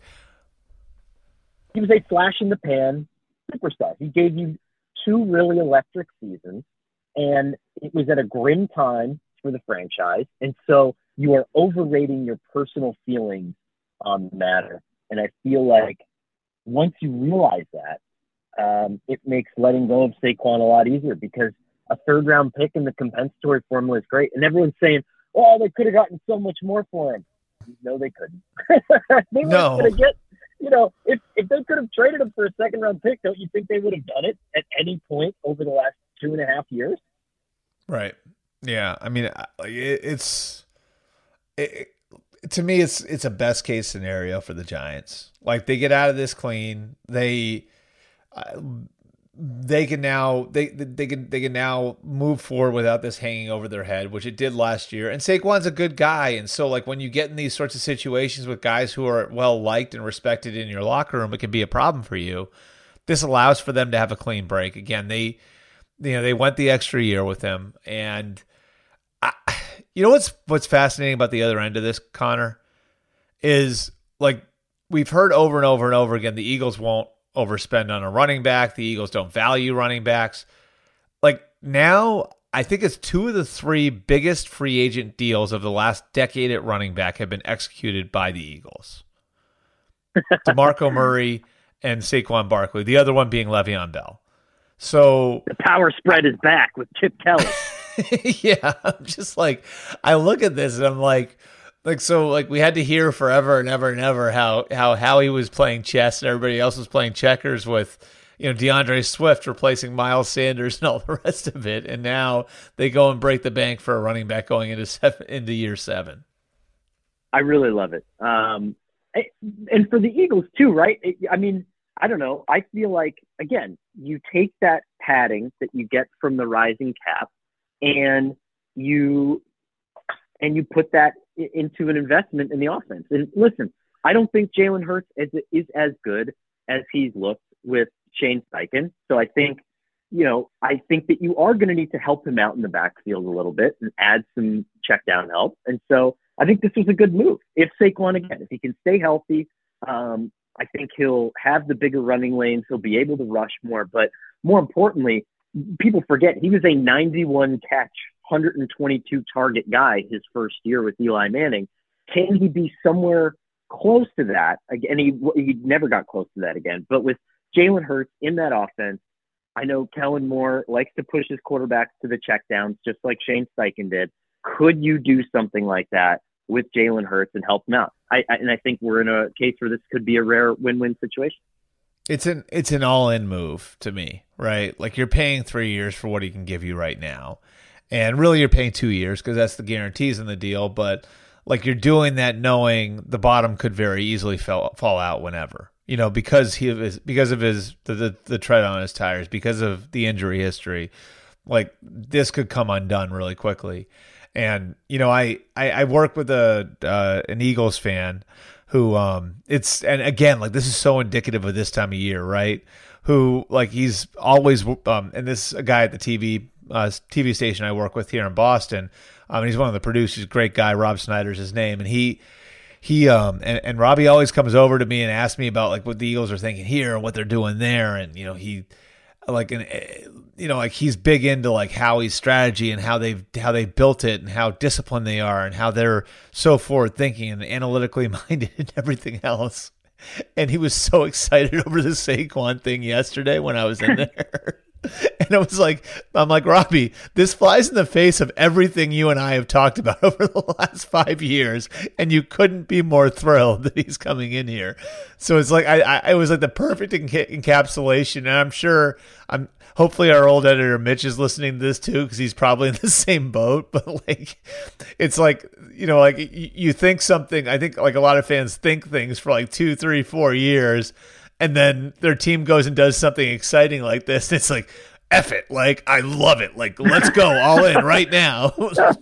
He was a flash-in-the-pan superstar. He gave you two really electric seasons, and it was at a grim time for the franchise. And so you are overrating your personal feelings on the matter. And I feel like once you realize that, um, it makes letting go of Saquon a lot easier because a third round pick in the compensatory formula is great. And everyone's saying, oh, they could have gotten so much more for him. No, they couldn't. they no. weren't going to get, you know, if, if they could have traded him for a second round pick, don't you think they would have done it at any point over the last two and a half years? Right. Yeah. I mean, it, it's, it, to me, it's it's a best case scenario for the Giants. Like they get out of this clean, they uh, they can now they they can they can now move forward without this hanging over their head, which it did last year. And Saquon's a good guy, and so like when you get in these sorts of situations with guys who are well liked and respected in your locker room, it can be a problem for you. This allows for them to have a clean break. Again, they you know they went the extra year with him, and I. You know what's what's fascinating about the other end of this, Connor, is like we've heard over and over and over again, the Eagles won't overspend on a running back. The Eagles don't value running backs. Like now, I think it's two of the three biggest free agent deals of the last decade at running back have been executed by the Eagles. DeMarco Murray and Saquon Barkley, the other one being Le'Veon Bell. So the power spread is back with Chip Kelly. Yeah, I'm just like, I look at this and I'm like, like so, like we had to hear forever and ever and ever how how Howie was playing chess and everybody else was playing checkers with, you know, DeAndre Swift replacing Miles Sanders and all the rest of it, and now they go and break the bank for a running back going into seven, into year seven. I really love it, um, and for the Eagles too, right? I mean, I don't know. I feel like again, you take that padding that you get from the rising cap. And you and you put that into an investment in the offense. And listen, I don't think Jalen Hurts is, is as good as he's looked with Shane Steichen. So I think, you know, I think that you are going to need to help him out in the backfield a little bit and add some check down help. And so I think this was a good move. If Saquon, again, if he can stay healthy, um, I think he'll have the bigger running lanes. He'll be able to rush more. But more importantly, people forget he was a ninety-one catch, one hundred twenty-two target guy his first year with Eli Manning. Can he be somewhere close to that? And he, he never got close to that again. But with Jalen Hurts in that offense, I know Kellen Moore likes to push his quarterbacks to the checkdowns, just like Shane Steichen did. Could you do something like that with Jalen Hurts and help him out? I, I, and I think we're in a case where this could be a rare win-win situation. It's an it's an all-in move to me, right? Like you're paying three years for what he can give you right now. And really you're paying two years because that's the guarantees in the deal. But like you're doing that knowing the bottom could very easily fall, fall out whenever, you know, because he is because of his the, the, the tread on his tires, because of the injury history. Like this could come undone really quickly. And, you know, I, I, I work with a uh, an Eagles fan who um it's and again like this is so indicative of this time of year, right? Who like he's always um and this is a guy at the T V uh, T V station I work with here in Boston. Um, he's one of the producers, great guy. Rob Snyder's his name, and he he um and, and Robbie always comes over to me and asks me about like what the Eagles are thinking here and what they're doing there, and you know he like an you know like he's big into like Howie's strategy and how they've how they built it and how disciplined they are and how they're so forward thinking and analytically minded and everything else. And he was so excited over the Saquon thing yesterday when I was in there. And it was like, I'm like, Robbie, this flies in the face of everything you and I have talked about over the last five years. And you couldn't be more thrilled that he's coming in here. So it's like, I, I it was like the perfect enca- encapsulation. And I'm sure I'm, hopefully our old editor Mitch is listening to this too, because he's probably in the same boat. But like, it's like, you know, like you think something, I think like a lot of fans think things for like two, three, four years. And then their team goes and does something exciting like this. It's like, F it. Like, I love it. Like, let's go all in right now.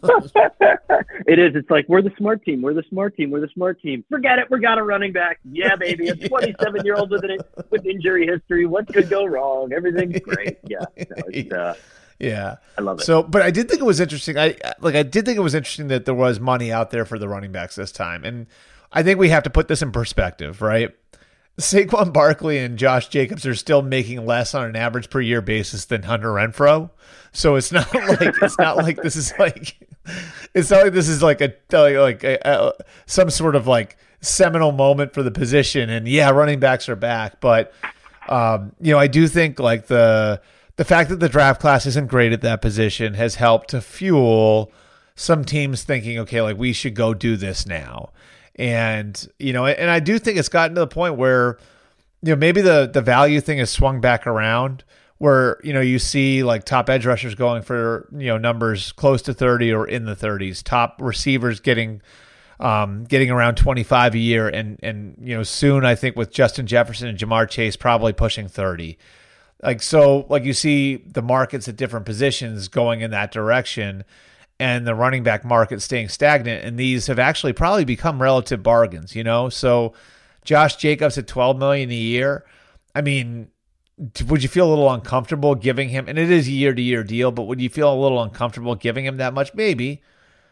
It is. It's like, we're the smart team. We're the smart team. We're the smart team. Forget it. We got a running back. Yeah, baby. A twenty-seven-year-old with an with injury history. What could go wrong? Everything's great. Yeah. No, it's, uh, yeah. I love it. So, but I did think it was interesting. I like, I did think it was interesting that there was money out there for the running backs this time. And I think we have to put this in perspective, right? Saquon Barkley and Josh Jacobs are still making less on an average per year basis than Hunter Renfrow. So it's not like it's not like this is like it's not like this is like a like a, a, some sort of like seminal moment for the position. And yeah, running backs are back, but um, you know, I do think like the the fact that the draft class isn't great at that position has helped to fuel some teams thinking, okay, like we should go do this now. And, you know, and I do think it's gotten to the point where, you know, maybe the, the value thing has swung back around where, you know, you see like top edge rushers going for, you know, numbers close to thirty or in the thirties, top receivers getting, um, getting around twenty-five a year. And, and, you know, soon I think with Justin Jefferson and Jamar Chase probably pushing thirty. Like, so like you see the markets at different positions going in that direction, and the running back market staying stagnant. And these have actually probably become relative bargains, you know? So Josh Jacobs at twelve million dollars a year. I mean, would you feel a little uncomfortable giving him, and it is a year to year deal, but would you feel a little uncomfortable giving him that much? Maybe.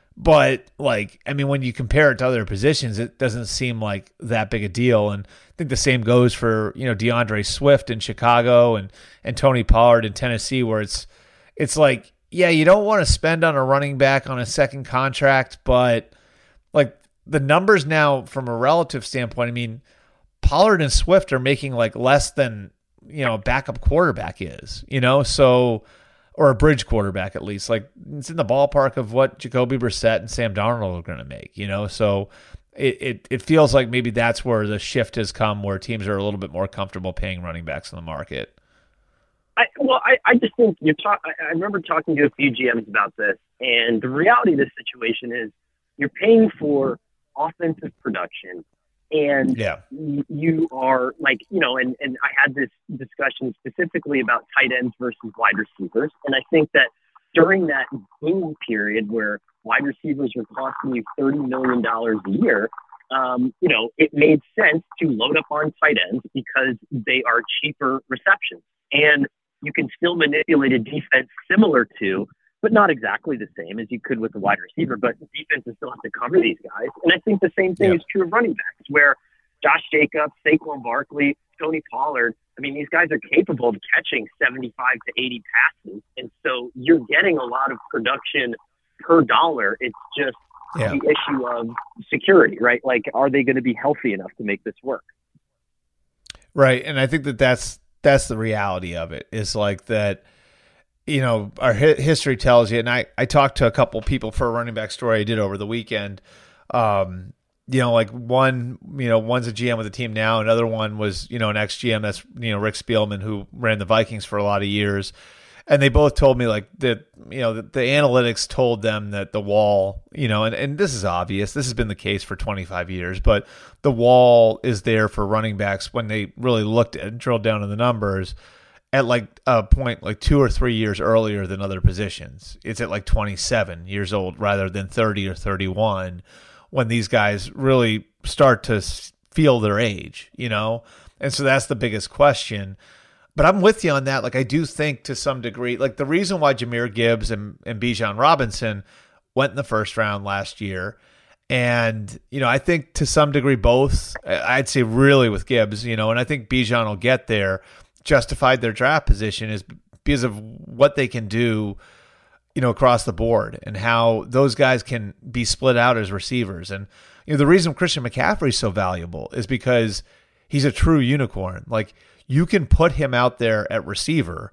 But like, I mean, when you compare it to other positions, it doesn't seem like that big a deal. And I think the same goes for, you know, DeAndre Swift in Chicago and, and Tony Pollard in Tennessee, where it's, it's like, yeah, you don't want to spend on a running back on a second contract, but like the numbers now from a relative standpoint, I mean, Pollard and Swift are making like less than, you know, a backup quarterback is, you know, so, or a bridge quarterback at least. Like it's in the ballpark of what Jacoby Brissett and Sam Darnold are going to make, you know, so it, it, it feels like maybe that's where the shift has come, where teams are a little bit more comfortable paying running backs in the market. I, well, I, I just think you're talk. I, I remember talking to a few G Ms about this, and the reality of this situation is you're paying for offensive production, and yeah. y- you are like, you know, and, and I had this discussion specifically about tight ends versus wide receivers, and I think that during that boom period where wide receivers were costing you thirty million dollars a year, um, you know, it made sense to load up on tight ends because they are cheaper receptions, and you can still manipulate a defense similar to, but not exactly the same as you could with a wide receiver, but defenses still have to cover these guys. And I think the same thing yeah. is true of running backs, where Josh Jacobs, Saquon Barkley, Tony Pollard, I mean, these guys are capable of catching seventy-five to eighty passes. And so you're getting a lot of production per dollar. It's just yeah. the issue of security, right? Like, are they going to be healthy enough to make this work? Right. And I think that that's, that's the reality of it, is like that, you know, our hi- history tells you, and I, I talked to a couple people for a running back story I did over the weekend. Um, you know, like one, you know, one's a G M with the team now. Another one was, you know, an ex-G M that's, you know, Rick Spielman, who ran the Vikings for a lot of years. And they both told me like that, you know, that the analytics told them that the wall, you know, and, and this is obvious. This has been the case for twenty-five years, but the wall is there for running backs when they really looked at and drilled down in the numbers at like a point like two or three years earlier than other positions. It's at like twenty-seven years old rather than thirty or thirty-one when these guys really start to feel their age, you know? And so that's the biggest question. But I'm with you on that. Like, I do think to some degree, like the reason why Jahmyr Gibbs and, and Bijan Robinson went in the first round last year, and, you know, I think to some degree both, I'd say really with Gibbs, you know, and I think Bijan will get there, justified their draft position is because of what they can do, you know, across the board and how those guys can be split out as receivers. And, you know, the reason Christian McCaffrey is so valuable is because he's a true unicorn. Like, you can put him out there at receiver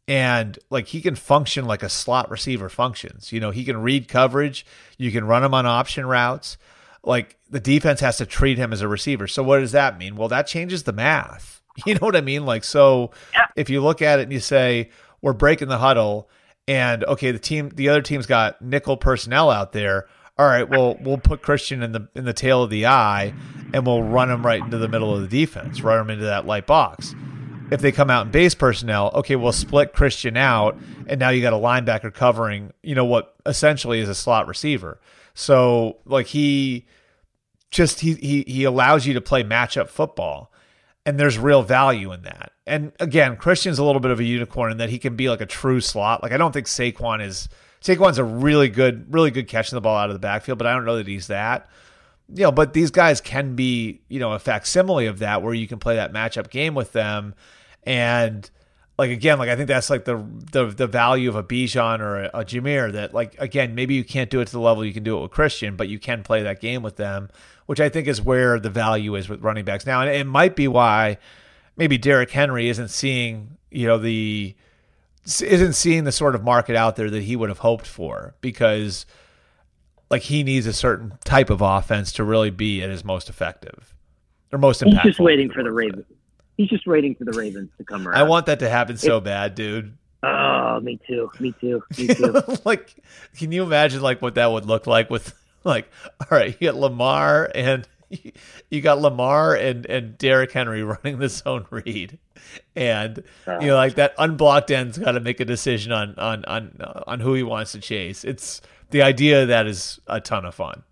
And like he can function like a slot receiver functions. You know, he can read coverage. You can run him on option routes. Like the defense has to treat him as a receiver. So what does that mean? Well, that changes the math. You know what I mean? Like, so yeah. if you look at it and you say, we're breaking the huddle and okay, the team, the other team's got nickel personnel out there. All right, well, we'll put Christian in the, in the tail of the eye and we'll run him right into the middle of the defense, run him into that light box. If they come out in base personnel, okay, we'll split Christian out, and now you got a linebacker covering, you know, what essentially is a slot receiver. So, like, he just he he he allows you to play matchup football, and there's real value in that. And again, Christian's a little bit of a unicorn in that he can be like a true slot. Like, I don't think Saquon is Saquon's a really good, really good catching the ball out of the backfield, but I don't know that he's that. You know, but these guys can be, you know, a facsimile of that, where you can play that matchup game with them. And like, again, like I think that's like the the, the value of a Bijan or a, a Jameer, that like, again, maybe you can't do it to the level you can do it with Christian, but you can play that game with them, which I think is where the value is with running backs now. And it might be why maybe Derrick Henry isn't seeing, you know, the isn't seeing the sort of market out there that he would have hoped for, because like he needs a certain type of offense to really be at his most effective or most impactful. He's just waiting for the Ravens. He's just waiting for the Ravens to come around. I want that to happen so it, bad, dude. Oh, me too. Me too. Me too. Like, can you imagine like what that would look like with like, all right, you got Lamar and you got Lamar and, and Derrick Henry running the zone read. And uh, you know, like that unblocked end's got to make a decision on, on, on, on who he wants to chase. It's the idea of that is a ton of fun.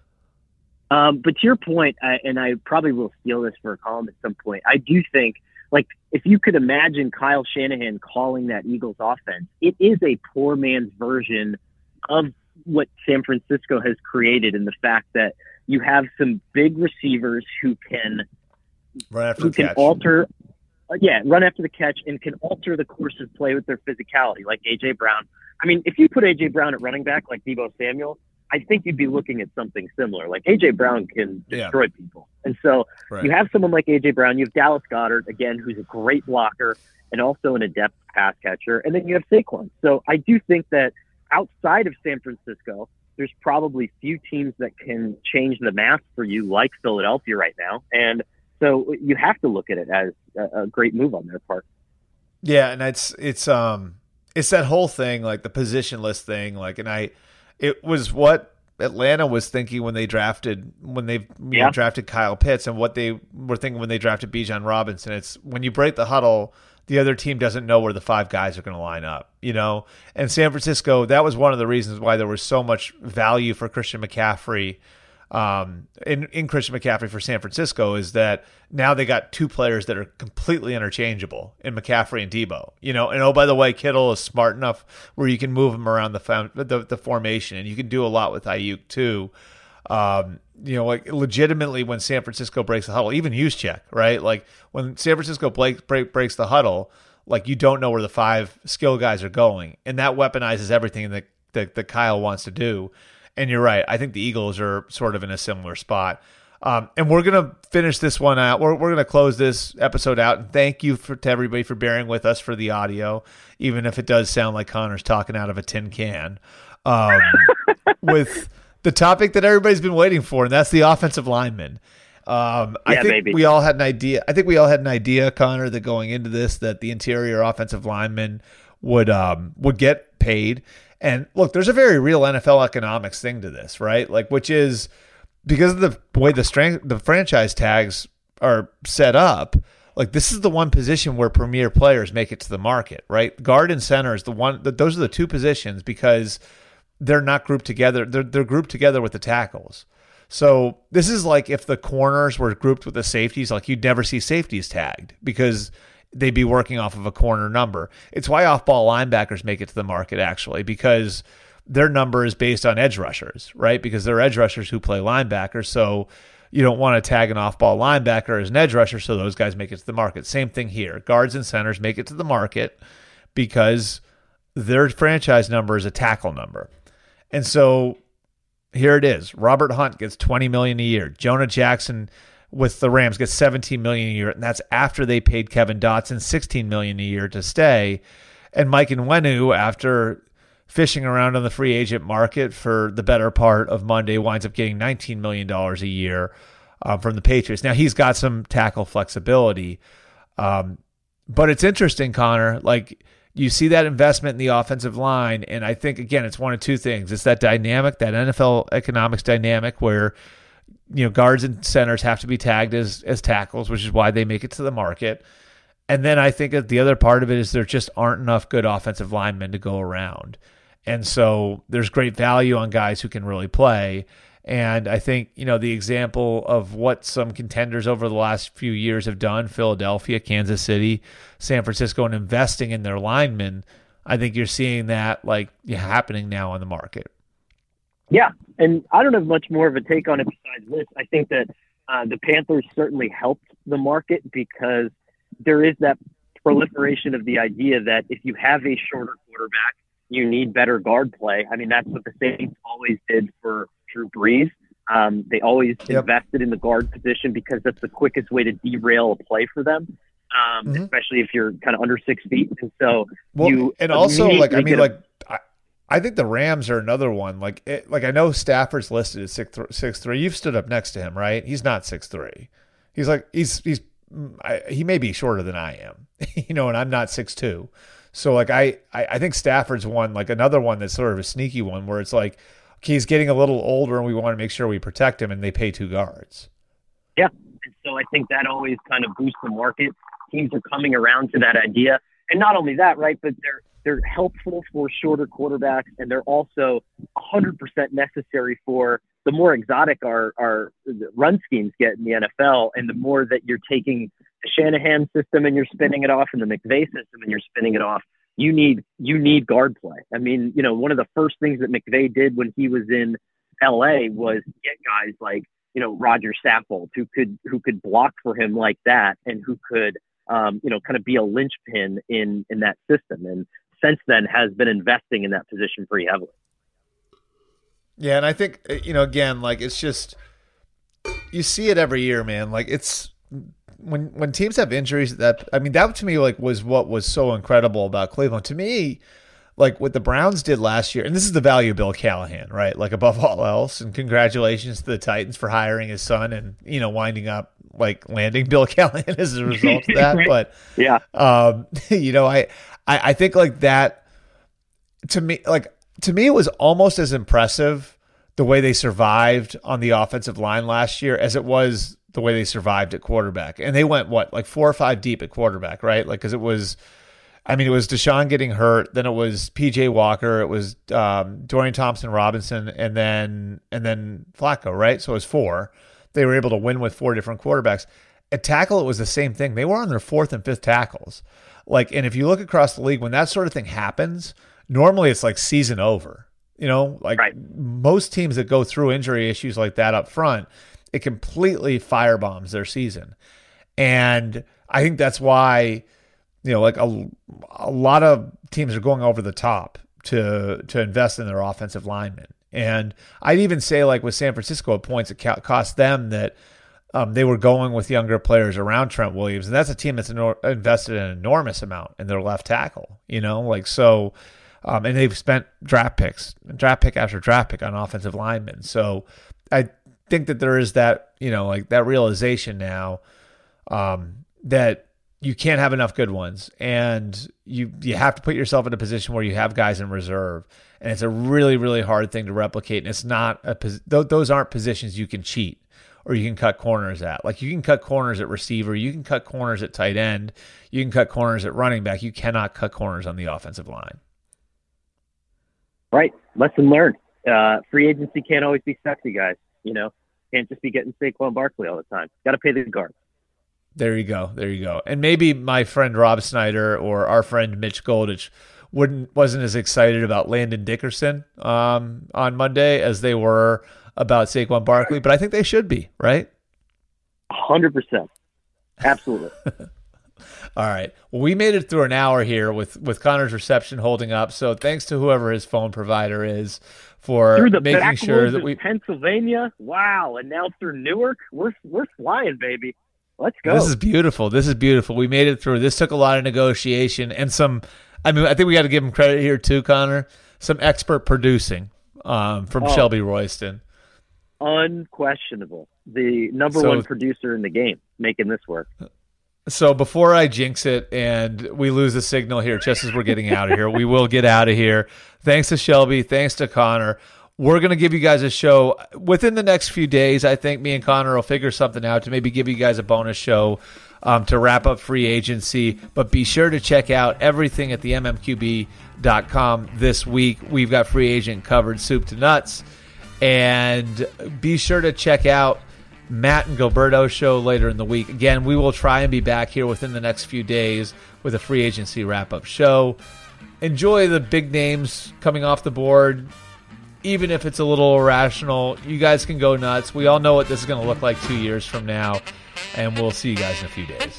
Um, but to your point, I, and I probably will steal this for a column at some point, I do think, like, if you could imagine Kyle Shanahan calling that Eagles offense, it is a poor man's version of what San Francisco has created, in the fact that you have some big receivers who can run after who the can catch. alter, uh, yeah, run after the catch and can alter the course of play with their physicality, like A J Brown. I mean, if you put A J Brown at running back like Deebo Samuel, I think you'd be looking at something similar. Like A J Brown can destroy yeah. people. And so right. you have someone like A J Brown, you have Dallas Goedert, again, who's a great blocker and also an adept pass catcher. And then you have Saquon. So I do think that outside of San Francisco, there's probably few teams that can change the math for you like Philadelphia right now. And so you have to look at it as a, a great move on their part. Yeah. And it's, it's, um, it's that whole thing, like the positionless thing. Like, and I, it was what Atlanta was thinking when they drafted when they you yeah. know, drafted Kyle Pitts, and what they were thinking when they drafted Bijan Robinson. It's when you break the huddle, the other team doesn't know where the five guys are going to line up, you know. And San Francisco, that was one of the reasons why there was so much value for Christian McCaffrey, um, in in Christian McCaffrey for San Francisco, is that now they got two players that are completely interchangeable in McCaffrey and Deebo, you know. And oh, by the way, Kittle is smart enough where you can move him around the the, the formation, and you can do a lot with Ayuk too. Um, you know, like legitimately when San Francisco breaks the huddle, even Juszczyk, right? Like when San Francisco break, break, breaks the huddle, like you don't know where the five skill guys are going, and that weaponizes everything that that, that Kyle wants to do. And you're right. I think the Eagles are sort of in a similar spot. Um, and we're going to finish this one out. We're, we're going to close this episode out. And thank you for, to everybody for bearing with us for the audio, even if it does sound like Connor's talking out of a tin can, um, with the topic that everybody's been waiting for, and that's the offensive lineman. Um, I yeah, think maybe. we all had an idea. I think we all had an idea, Connor, that going into this, that the interior offensive lineman would um, would get paid. And look, there's a very real N F L economics thing to this, right? Like, which is because of the way the strength, the franchise tags are set up. Like, this is the one position where premier players make it to the market, right? Guard and center is the one. Those are the two positions because they're not grouped together. They're they're grouped together with the tackles. So this is like if the corners were grouped with the safeties. Like, you'd never see safeties tagged because they'd be working off of a corner number. It's why off-ball linebackers make it to the market, actually, because their number is based on edge rushers, right? Because they're edge rushers who play linebackers, so you don't want to tag an off-ball linebacker as an edge rusher, so those guys make it to the market. Same thing here. Guards and centers make it to the market because their franchise number is a tackle number. And so here it is. Robert Hunt gets twenty million dollars a year. Jonah Jackson with the Rams gets seventeen million dollars a year, and that's after they paid Kevin Dotson sixteen million dollars a year to stay. And Mike Nwenu, after fishing around on the free agent market for the better part of Monday, winds up getting nineteen million dollars a year um, from the Patriots. Now, he's got some tackle flexibility. Um, but it's interesting, Connor, like you see that investment in the offensive line. And I think, again, it's one of two things. It's that dynamic, that N F L economics dynamic where, you know, guards and centers have to be tagged as, as tackles, which is why they make it to the market. And then I think that the other part of it is there just aren't enough good offensive linemen to go around. And so there's great value on guys who can really play. And I think, you know, the example of what some contenders over the last few years have done, Philadelphia, Kansas City, San Francisco, and investing in their linemen, I think you're seeing that like happening now on the market. Yeah, and I don't have much more of a take on it besides this. I think that uh, the Panthers certainly helped the market because there is that proliferation of the idea that if you have a shorter quarterback, you need better guard play. I mean, that's what the Saints always did for Drew Brees. Um, they always yep. invested in the guard position because that's the quickest way to derail a play for them, um, mm-hmm. especially if you're kind of under six feet. And so well, you and also like I mean, like a, I, I think the Rams are another one. Like it, like I know Stafford's listed at six six three. You've stood up next to him, right? He's not six three. He's like he's he's I, he may be shorter than I am, you know, and I'm not six two. So like I, I I think Stafford's one, like another one that's sort of a sneaky one where it's like, okay, he's getting a little older and we want to make sure we protect him, and they pay two guards. Yeah. And so I think that always kind of boosts the market. Teams are coming around to that idea. And not only that, right, but they're they're helpful for shorter quarterbacks, and they're also one hundred percent necessary for the more exotic our, our run schemes get in the N F L, and the more that you're taking the Shanahan system and you're spinning it off and the McVay system and you're spinning it off, you need you need guard play. I mean, you know, one of the first things that McVay did when he was in L A was get guys like, you know, Roger Saffold who could who could block for him like that and who could, um, you know, kind of be a linchpin in in that system. And since then has been investing in that position pretty heavily. Yeah, and I think, you know, again, like it's just you see it every year, man. Like it's when when teams have injuries, that I mean, that to me like was what was so incredible about Cleveland. To me, like what the Browns did last year, and this is the value of Bill Callahan, right? Like above all else, and congratulations to the Titans for hiring his son and, you know, winding up like landing Bill Callahan as a result of that. Right. But yeah, um, you know, I, I I think like that to me, like to me, it was almost as impressive the way they survived on the offensive line last year as it was the way they survived at quarterback. And they went, what, like four or five deep at quarterback, right? Like, because it was, I mean, it was Deshaun getting hurt, then it was P J Walker, it was um, Dorian Thompson-Robinson, and then and then Flacco, right? So it was four. They were able to win with four different quarterbacks. At tackle, it was the same thing. They were on their fourth and fifth tackles. Like, and if you look across the league, when that sort of thing happens, normally it's like season over. You know, like right. most teams that go through injury issues like that up front, it completely firebombs their season. And I think that's why, you know, like a, a lot of teams are going over the top to to invest in their offensive linemen. And I'd even say like with San Francisco at points, it cost them that um, they were going with younger players around Trent Williams. And that's a team that's invested an enormous amount in their left tackle, you know, like so. Um, and they've spent draft picks, draft pick after draft pick on offensive linemen. So I think that there is that, you know, like that realization now um, that you can't have enough good ones, and you you have to put yourself in a position where you have guys in reserve, and it's a really really hard thing to replicate. And it's not a th- those aren't positions you can cheat or you can cut corners at. Like you can cut corners at receiver, you can cut corners at tight end, you can cut corners at running back. You cannot cut corners on the offensive line. Right. Lesson learned. Uh, free agency can't always be sexy, guys. You know, can't just be getting Saquon Barkley all the time. Got to pay the guards. There you go. There you go. And maybe my friend Rob Snyder or our friend Mitch Goldich wouldn't wasn't as excited about Landon Dickerson um, on Monday as they were about Saquon Barkley, but I think they should be, right? one hundred percent. Absolutely. All right. Well, we made it through an hour here with, with Connor's reception holding up. So thanks to whoever his phone provider is for through the making sure that we Pennsylvania. Wow. And now through Newark, we're we're flying, baby. Let's go. This is beautiful. This is beautiful. We made it through. This took a lot of negotiation and some I mean, I think we got to give him credit here too, Connor. Some expert producing um, from Oh. Shelby Royston. Unquestionable. The number So- one producer in the game making this work. So before I jinx it and we lose the signal here, just as we're getting out of here, we will get out of here. Thanks to Shelby. Thanks to Connor. We're going to give you guys a show within the next few days. I think me and Connor will figure something out to maybe give you guys a bonus show um, to wrap up free agency. But be sure to check out everything at the M M Q B dot com this week. We've got free agent covered soup to nuts. And be sure to check out Matt and Gilberto's show later in the week. Again, we will try and be back here within the next few days with a free agency wrap-up show. Enjoy the big names coming off the board. Even if it's a little irrational, you guys can go nuts. We all know what this is going to look like two years from now, and we'll see you guys in a few days.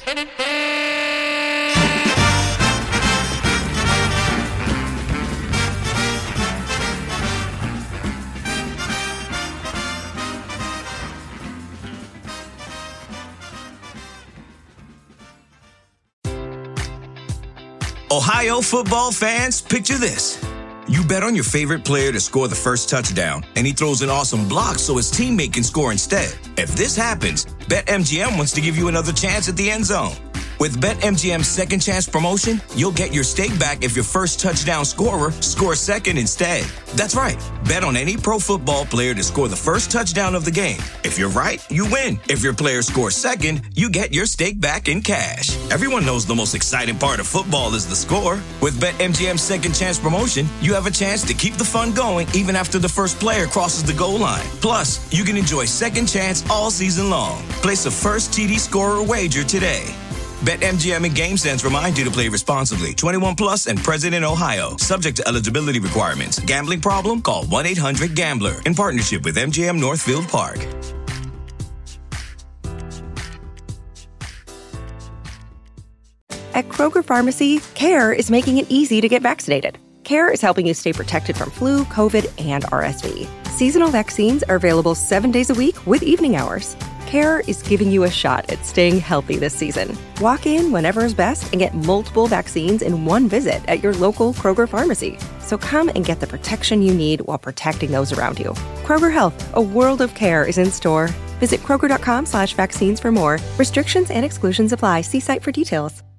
Ohio football fans, picture this. You bet on your favorite player to score the first touchdown, and he throws an awesome block so his teammate can score instead. If this happens, BetMGM wants to give you another chance at the end zone. With BetMGM's second chance promotion, you'll get your stake back if your first touchdown scorer scores second instead. That's right. Bet on any pro football player to score the first touchdown of the game. If you're right, you win. If your player scores second, you get your stake back in cash. Everyone knows the most exciting part of football is the score. With BetMGM's second chance promotion, you have a chance to keep the fun going even after the first player crosses the goal line. Plus, you can enjoy second chance all season long. Place a first T D scorer wager today. BetMGM and GameSense remind you to play responsibly. twenty-one plus and present in Ohio. Subject to eligibility requirements. Gambling problem? Call one eight hundred gambler. In partnership with M G M Northfield Park. At Kroger Pharmacy, CARE is making it easy to get vaccinated. CARE is helping you stay protected from flu, COVID, and R S V. Seasonal vaccines are available seven days a week with evening hours. CARE is giving you a shot at staying healthy this season. Walk in whenever is best and get multiple vaccines in one visit at your local Kroger pharmacy. So come and get the protection you need while protecting those around you. Kroger Health, a world of care is in store. Visit Kroger.com slash vaccines for more. Restrictions and exclusions apply. See site for details.